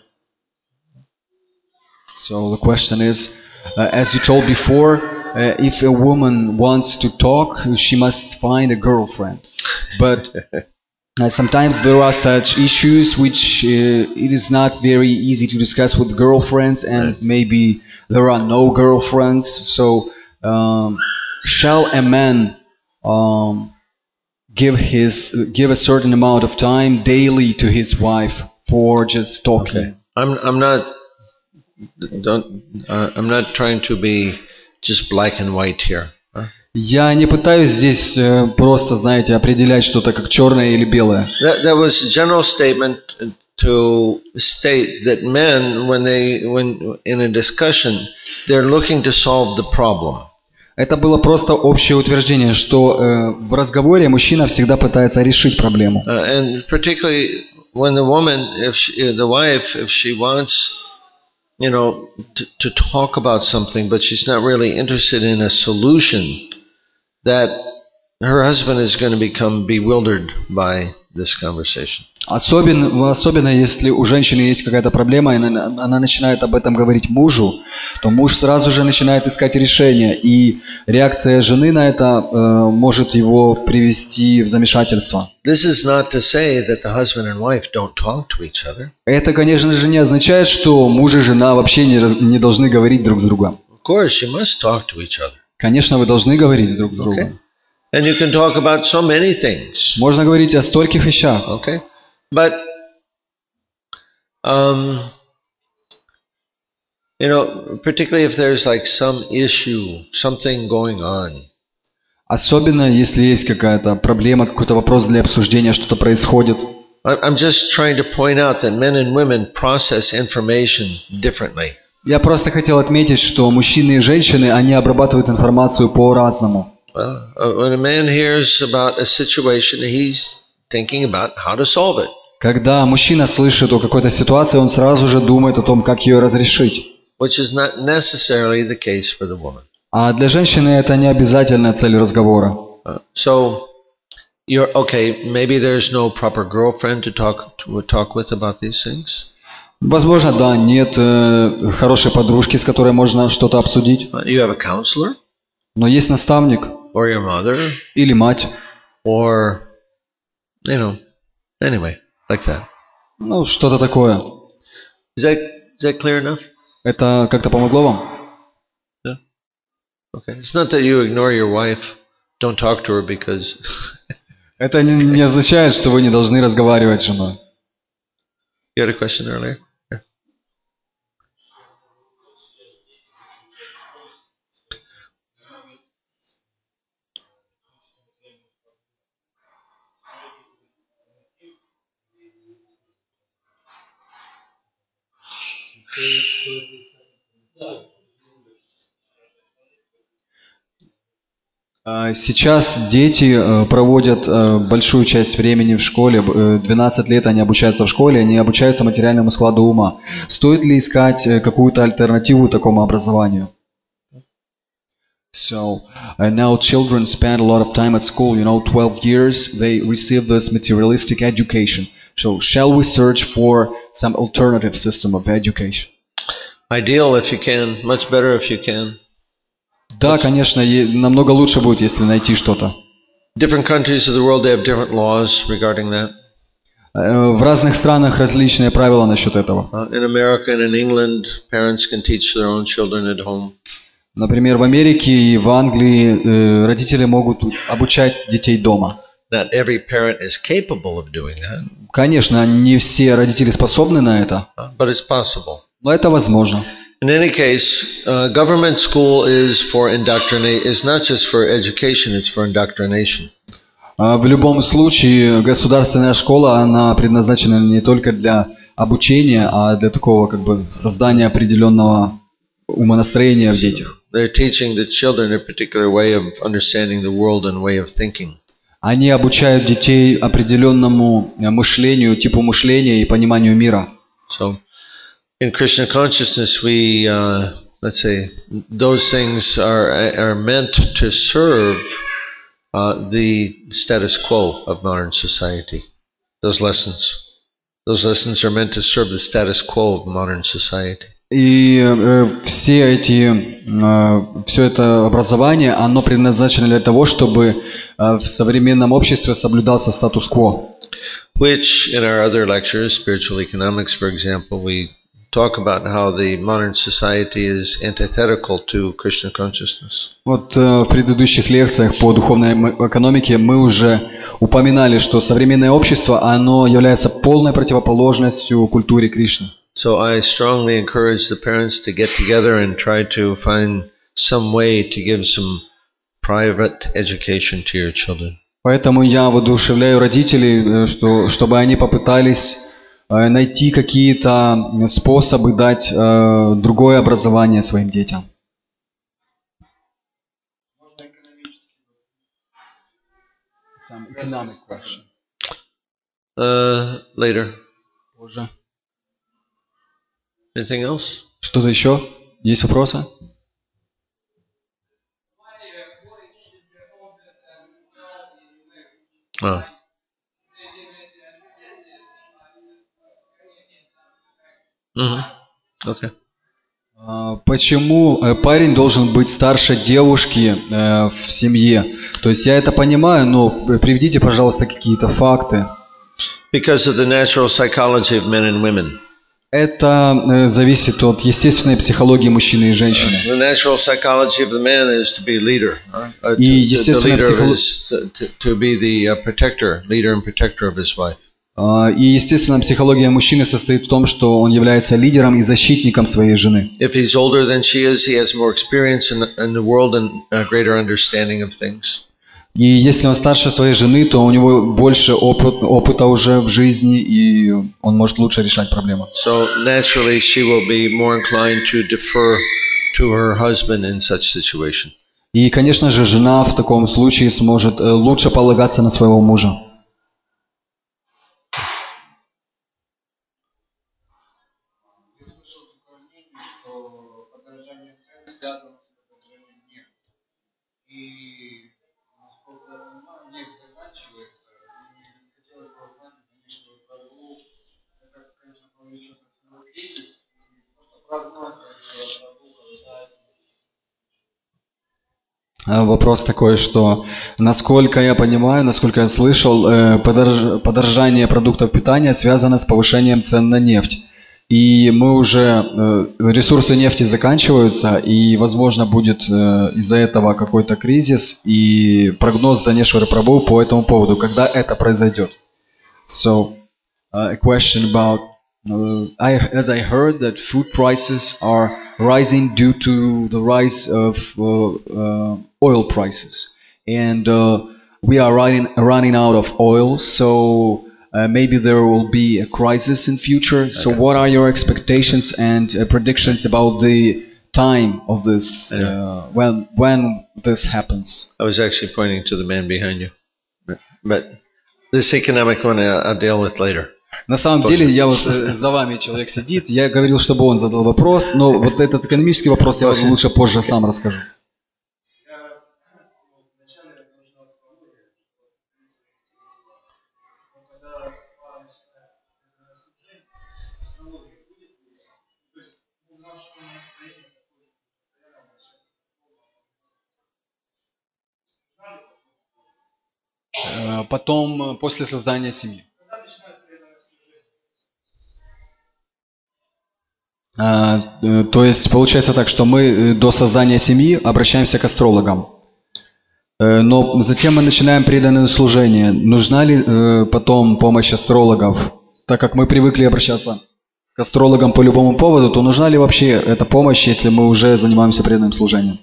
So the question is, uh, as you told before, uh, if a woman wants to talk, she must find a girlfriend. But uh, sometimes there are such issues which uh, it is not very easy to discuss with girlfriends, and Right. maybe there are no girlfriends. So um, shall a man um, give his give a certain amount of time daily to his wife for just talking? Okay. I'm I'm not don't uh, I'm not trying to be just black and white here. Huh? Я не пытаюсь здесь э, просто, знаете, определять что-то как черное или белое. That that was a general statement to state that men, when they when in a discussion, they're looking to solve the problem. Это было просто общее утверждение, что э, в разговоре мужчина всегда пытается решить проблему. Uh, and particularly when the woman, if she, the wife, if she wants, you know, to, to talk about something, but she's not really interested in a solution, that her husband is going to become bewildered by this conversation. Особенно, особенно если у женщины есть какая-то проблема, и она, она начинает об этом говорить мужу, то муж сразу же начинает искать решение, и реакция жены на это э, может его привести в замешательство. This is not to say that the husband and wife don't talk to each other. Это, конечно же, не означает, что муж и жена вообще не, раз- не должны говорить друг с другом. Of course, you must talk to each other. Конечно, вы должны говорить друг с Okay? другом. And you can talk about so many things. Можно говорить о стольких вещах. Okay? But, um, you know, particularly if there's like some issue, something going on, Особенно, если есть какая-то проблема, какой-то вопрос для обсуждения, что-то происходит. I- I'm just trying to point out that men and women process information differently. Я просто хотел отметить, что мужчины и женщины, они обрабатывают информацию по-разному. Well, uh, when a man hears about a situation, he's thinking about how to solve it. Когда мужчина слышит о какой-то ситуации, он сразу же думает о том, как ее разрешить. Which is not necessarily the case for the woman. А для женщины это не обязательная цель разговора. Uh, so, you're okay. Maybe there's no proper girlfriend to talk to talk with about these things. Возможно, да, нет э, хорошей подружки, с которой можно что-то обсудить. Uh, you have a counselor, Но есть наставник or your mother, или мать. or you know, anyway, like that. Ну, что-то такое. Is that is that clear enough? Это как-то помогло вам? Yeah. Okay. It's not that you ignore your wife. Don't talk to her because. Это не, не означает, что вы не должны разговаривать с женой. You had a question earlier. Yeah. А Сейчас дети э, проводят э, большую часть времени в школе. Э, двенадцать лет они обучаются в школе, они обучаются материальному складу ума. Стоит ли искать э, какую-то альтернативу такому образованию? So uh, now children spend a lot of time at school, you know, twelve years, they receive this materialistic education. So shall we search for some alternative system of education? Ideal if you can. Much better if you can. Да, конечно, е- намного лучше будет, если найти что-то. Different countries of the world, they have different laws regarding that. Э, В разных странах различные правила насчет этого. Uh, in America and in England, parents can teach their own children at home. Например, в Америке и в Англии э, родители могут обучать детей дома. Not every parent is capable of doing that, Конечно, не все родители способны на это, uh, but it's possible. но это возможно. In any case, uh, government school is for indoctrinate. It's not just for education; it's for indoctrination. А В любом случае, государственная школа, она предназначена не только для обучения, а для такого как бы создания определенного умонастроения в детях. They're teaching the children a particular way of understanding the world and way of thinking. Они обучают детей определенному мышлению, типу мышления и пониманию мира. So, in Krishna consciousness, we, uh, let's say, those things are are meant to serve uh, the status quo of modern society. Those lessons, those lessons are meant to serve the status quo of modern society. И э, все эти, э, все это образование, оно предназначено для того, чтобы э, в современном обществе соблюдался статус-кво. Which, in our other lectures, spiritual economics, for example, we talk about how the modern society is antithetical to Krishna consciousness. Вот э, в предыдущих лекциях по духовной экономике мы уже упоминали, что современное общество, оно является полной противоположностью культуре Кришны. So I strongly encourage the parents to get together and try to find some way to give some private education to your children. Поэтому я воодушевляю родителей, что, чтобы они попытались э, найти какие-то способы дать э, другое образование своим детям. Uh, later. Позже. Anything else? Что-то еще? Есть вопросы? Oh. Mm-hmm. Okay. Почему парень должен быть старше девушки э, в семье? То есть я это понимаю, но приведите, пожалуйста, какие-то факты. Because of the natural psychology of men and women. Это э, зависит от естественной психологии мужчины и женщины. The natural psychology of the man is to be leader. Uh, И естественная психология to, to be the uh, protector, leader and protector of his wife. И естественная психология мужчины состоит в том, что он является лидером и защитником своей жены. If he's older than she is, he has more experience in the, in the world and a greater understanding of things. И если он старше своей жены, то у него больше опыт, опыта уже в жизни, и он может лучше решать проблемы. So naturally, she will be more inclined to defer to her husband in such situation. И, конечно же, жена в таком случае сможет лучше полагаться на своего мужа. Вопрос такой, что, насколько я понимаю, насколько я слышал, подорож... подорожание продуктов питания связано с повышением цен на нефть. И мы уже, ресурсы нефти заканчиваются, и, возможно, будет из-за этого какой-то кризис, и прогноз Данешвара Прабху по этому поводу, когда это произойдет. So, uh, a question about, uh, I, as I heard that food prices are rising due to the rise of uh, uh, oil prices. And uh, we are running, running out of oil, so uh, maybe there will be a crisis in future. Okay. So what are your expectations and uh, predictions about the time of this, uh, when, when this happens? I was actually pointing to the man behind you. But this economic one I'll deal with later. На самом деле, я вот э, за вами человек сидит, я говорил, чтобы он задал вопрос, но вот этот экономический вопрос я вам лучше позже сам расскажу. Э, потом, после создания семьи. То есть получается так, что мы до создания семьи обращаемся к астрологам. Но затем мы начинаем преданное служение. Нужна ли потом помощь астрологов? Так как мы привыкли обращаться к астрологам по любому поводу, то нужна ли вообще эта помощь, если мы уже занимаемся преданным служением?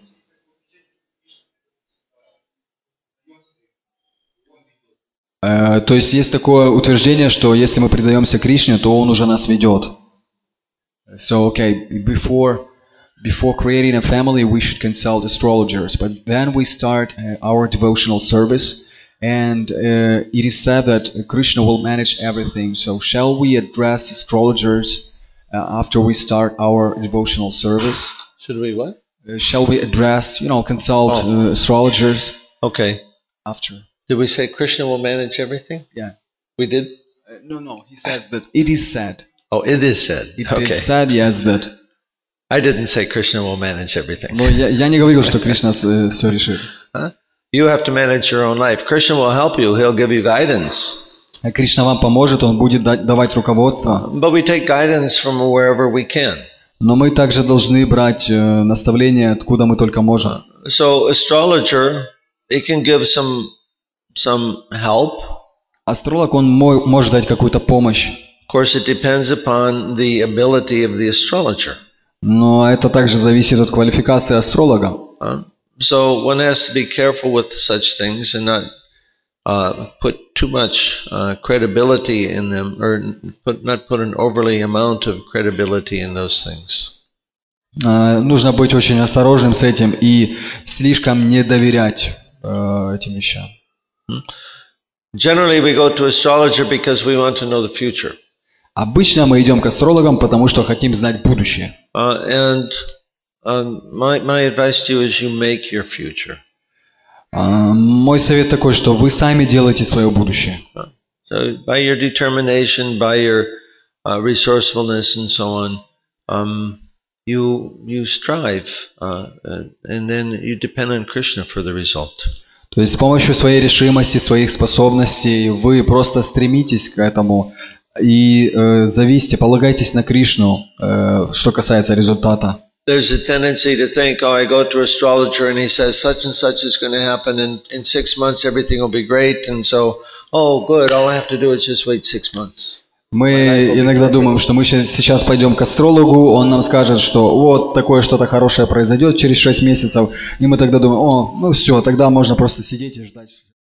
То есть есть такое утверждение, что если мы предаемся Кришне, то Он уже нас ведет. So, okay, before before creating a family, we should consult astrologers. But then we start uh, our devotional service, And uh, it is said that Krishna will manage everything. So shall we address astrologers uh, after we start our devotional service? Should we what? Uh, shall we address, you know, consult Oh. uh, astrologers Okay. after? Did we say Krishna will manage everything? Yeah. We did? Uh, no, no. He says that it is said. Oh, it is said. It Okay. is said, yes, that. I didn't say Krishna will manage everything. Но я, я не говорил, что Кришна э, все решит. Huh? You have to manage your own life. Krishna will help you. He'll give you guidance. А Кришна вам поможет, он будет дать- давать руководство. But we take guidance from wherever we can. Но мы также должны брать э, наставления, откуда мы только можем. So astrologer, he can give some some help. Астролог, он мо- может дать какую-то помощь. Of course, it depends upon the ability of the astrologer. Но это также зависит от квалификации астролога. Uh, so one has to be careful with such things and not uh, put too much uh, credibility in them, or put, not put an overly amount of credibility in those things. Э, Нужно быть очень осторожным с этим и слишком не доверять э, этим вещам. Generally, we go to astrologer because we want to know the future. Обычно мы идем к астрологам, потому что хотим знать будущее. Uh, and um, my my advice to you is you make your future. А, Мой совет такой, что вы сами делаете свое будущее. So by your determination, by your uh, resourcefulness, and so on, um, you you strive, uh, and then you depend on Krishna for the result. То есть с помощью своей решимости, своих способностей вы просто стремитесь к этому и э, зависите, полагайтесь на Кришну, э, что касается результата. There's a tendency to think, oh, I go to an astrologer and he says such and such is going to happen, and in six months everything will be great, and so, oh, good, all I have to do is just wait six months. Мы иногда думаем, что мы ща- сейчас пойдем к астрологу, он нам скажет, что вот такое что-то хорошее произойдет через шесть месяцев, и мы тогда думаем, о, ну все, тогда можно просто сидеть и ждать.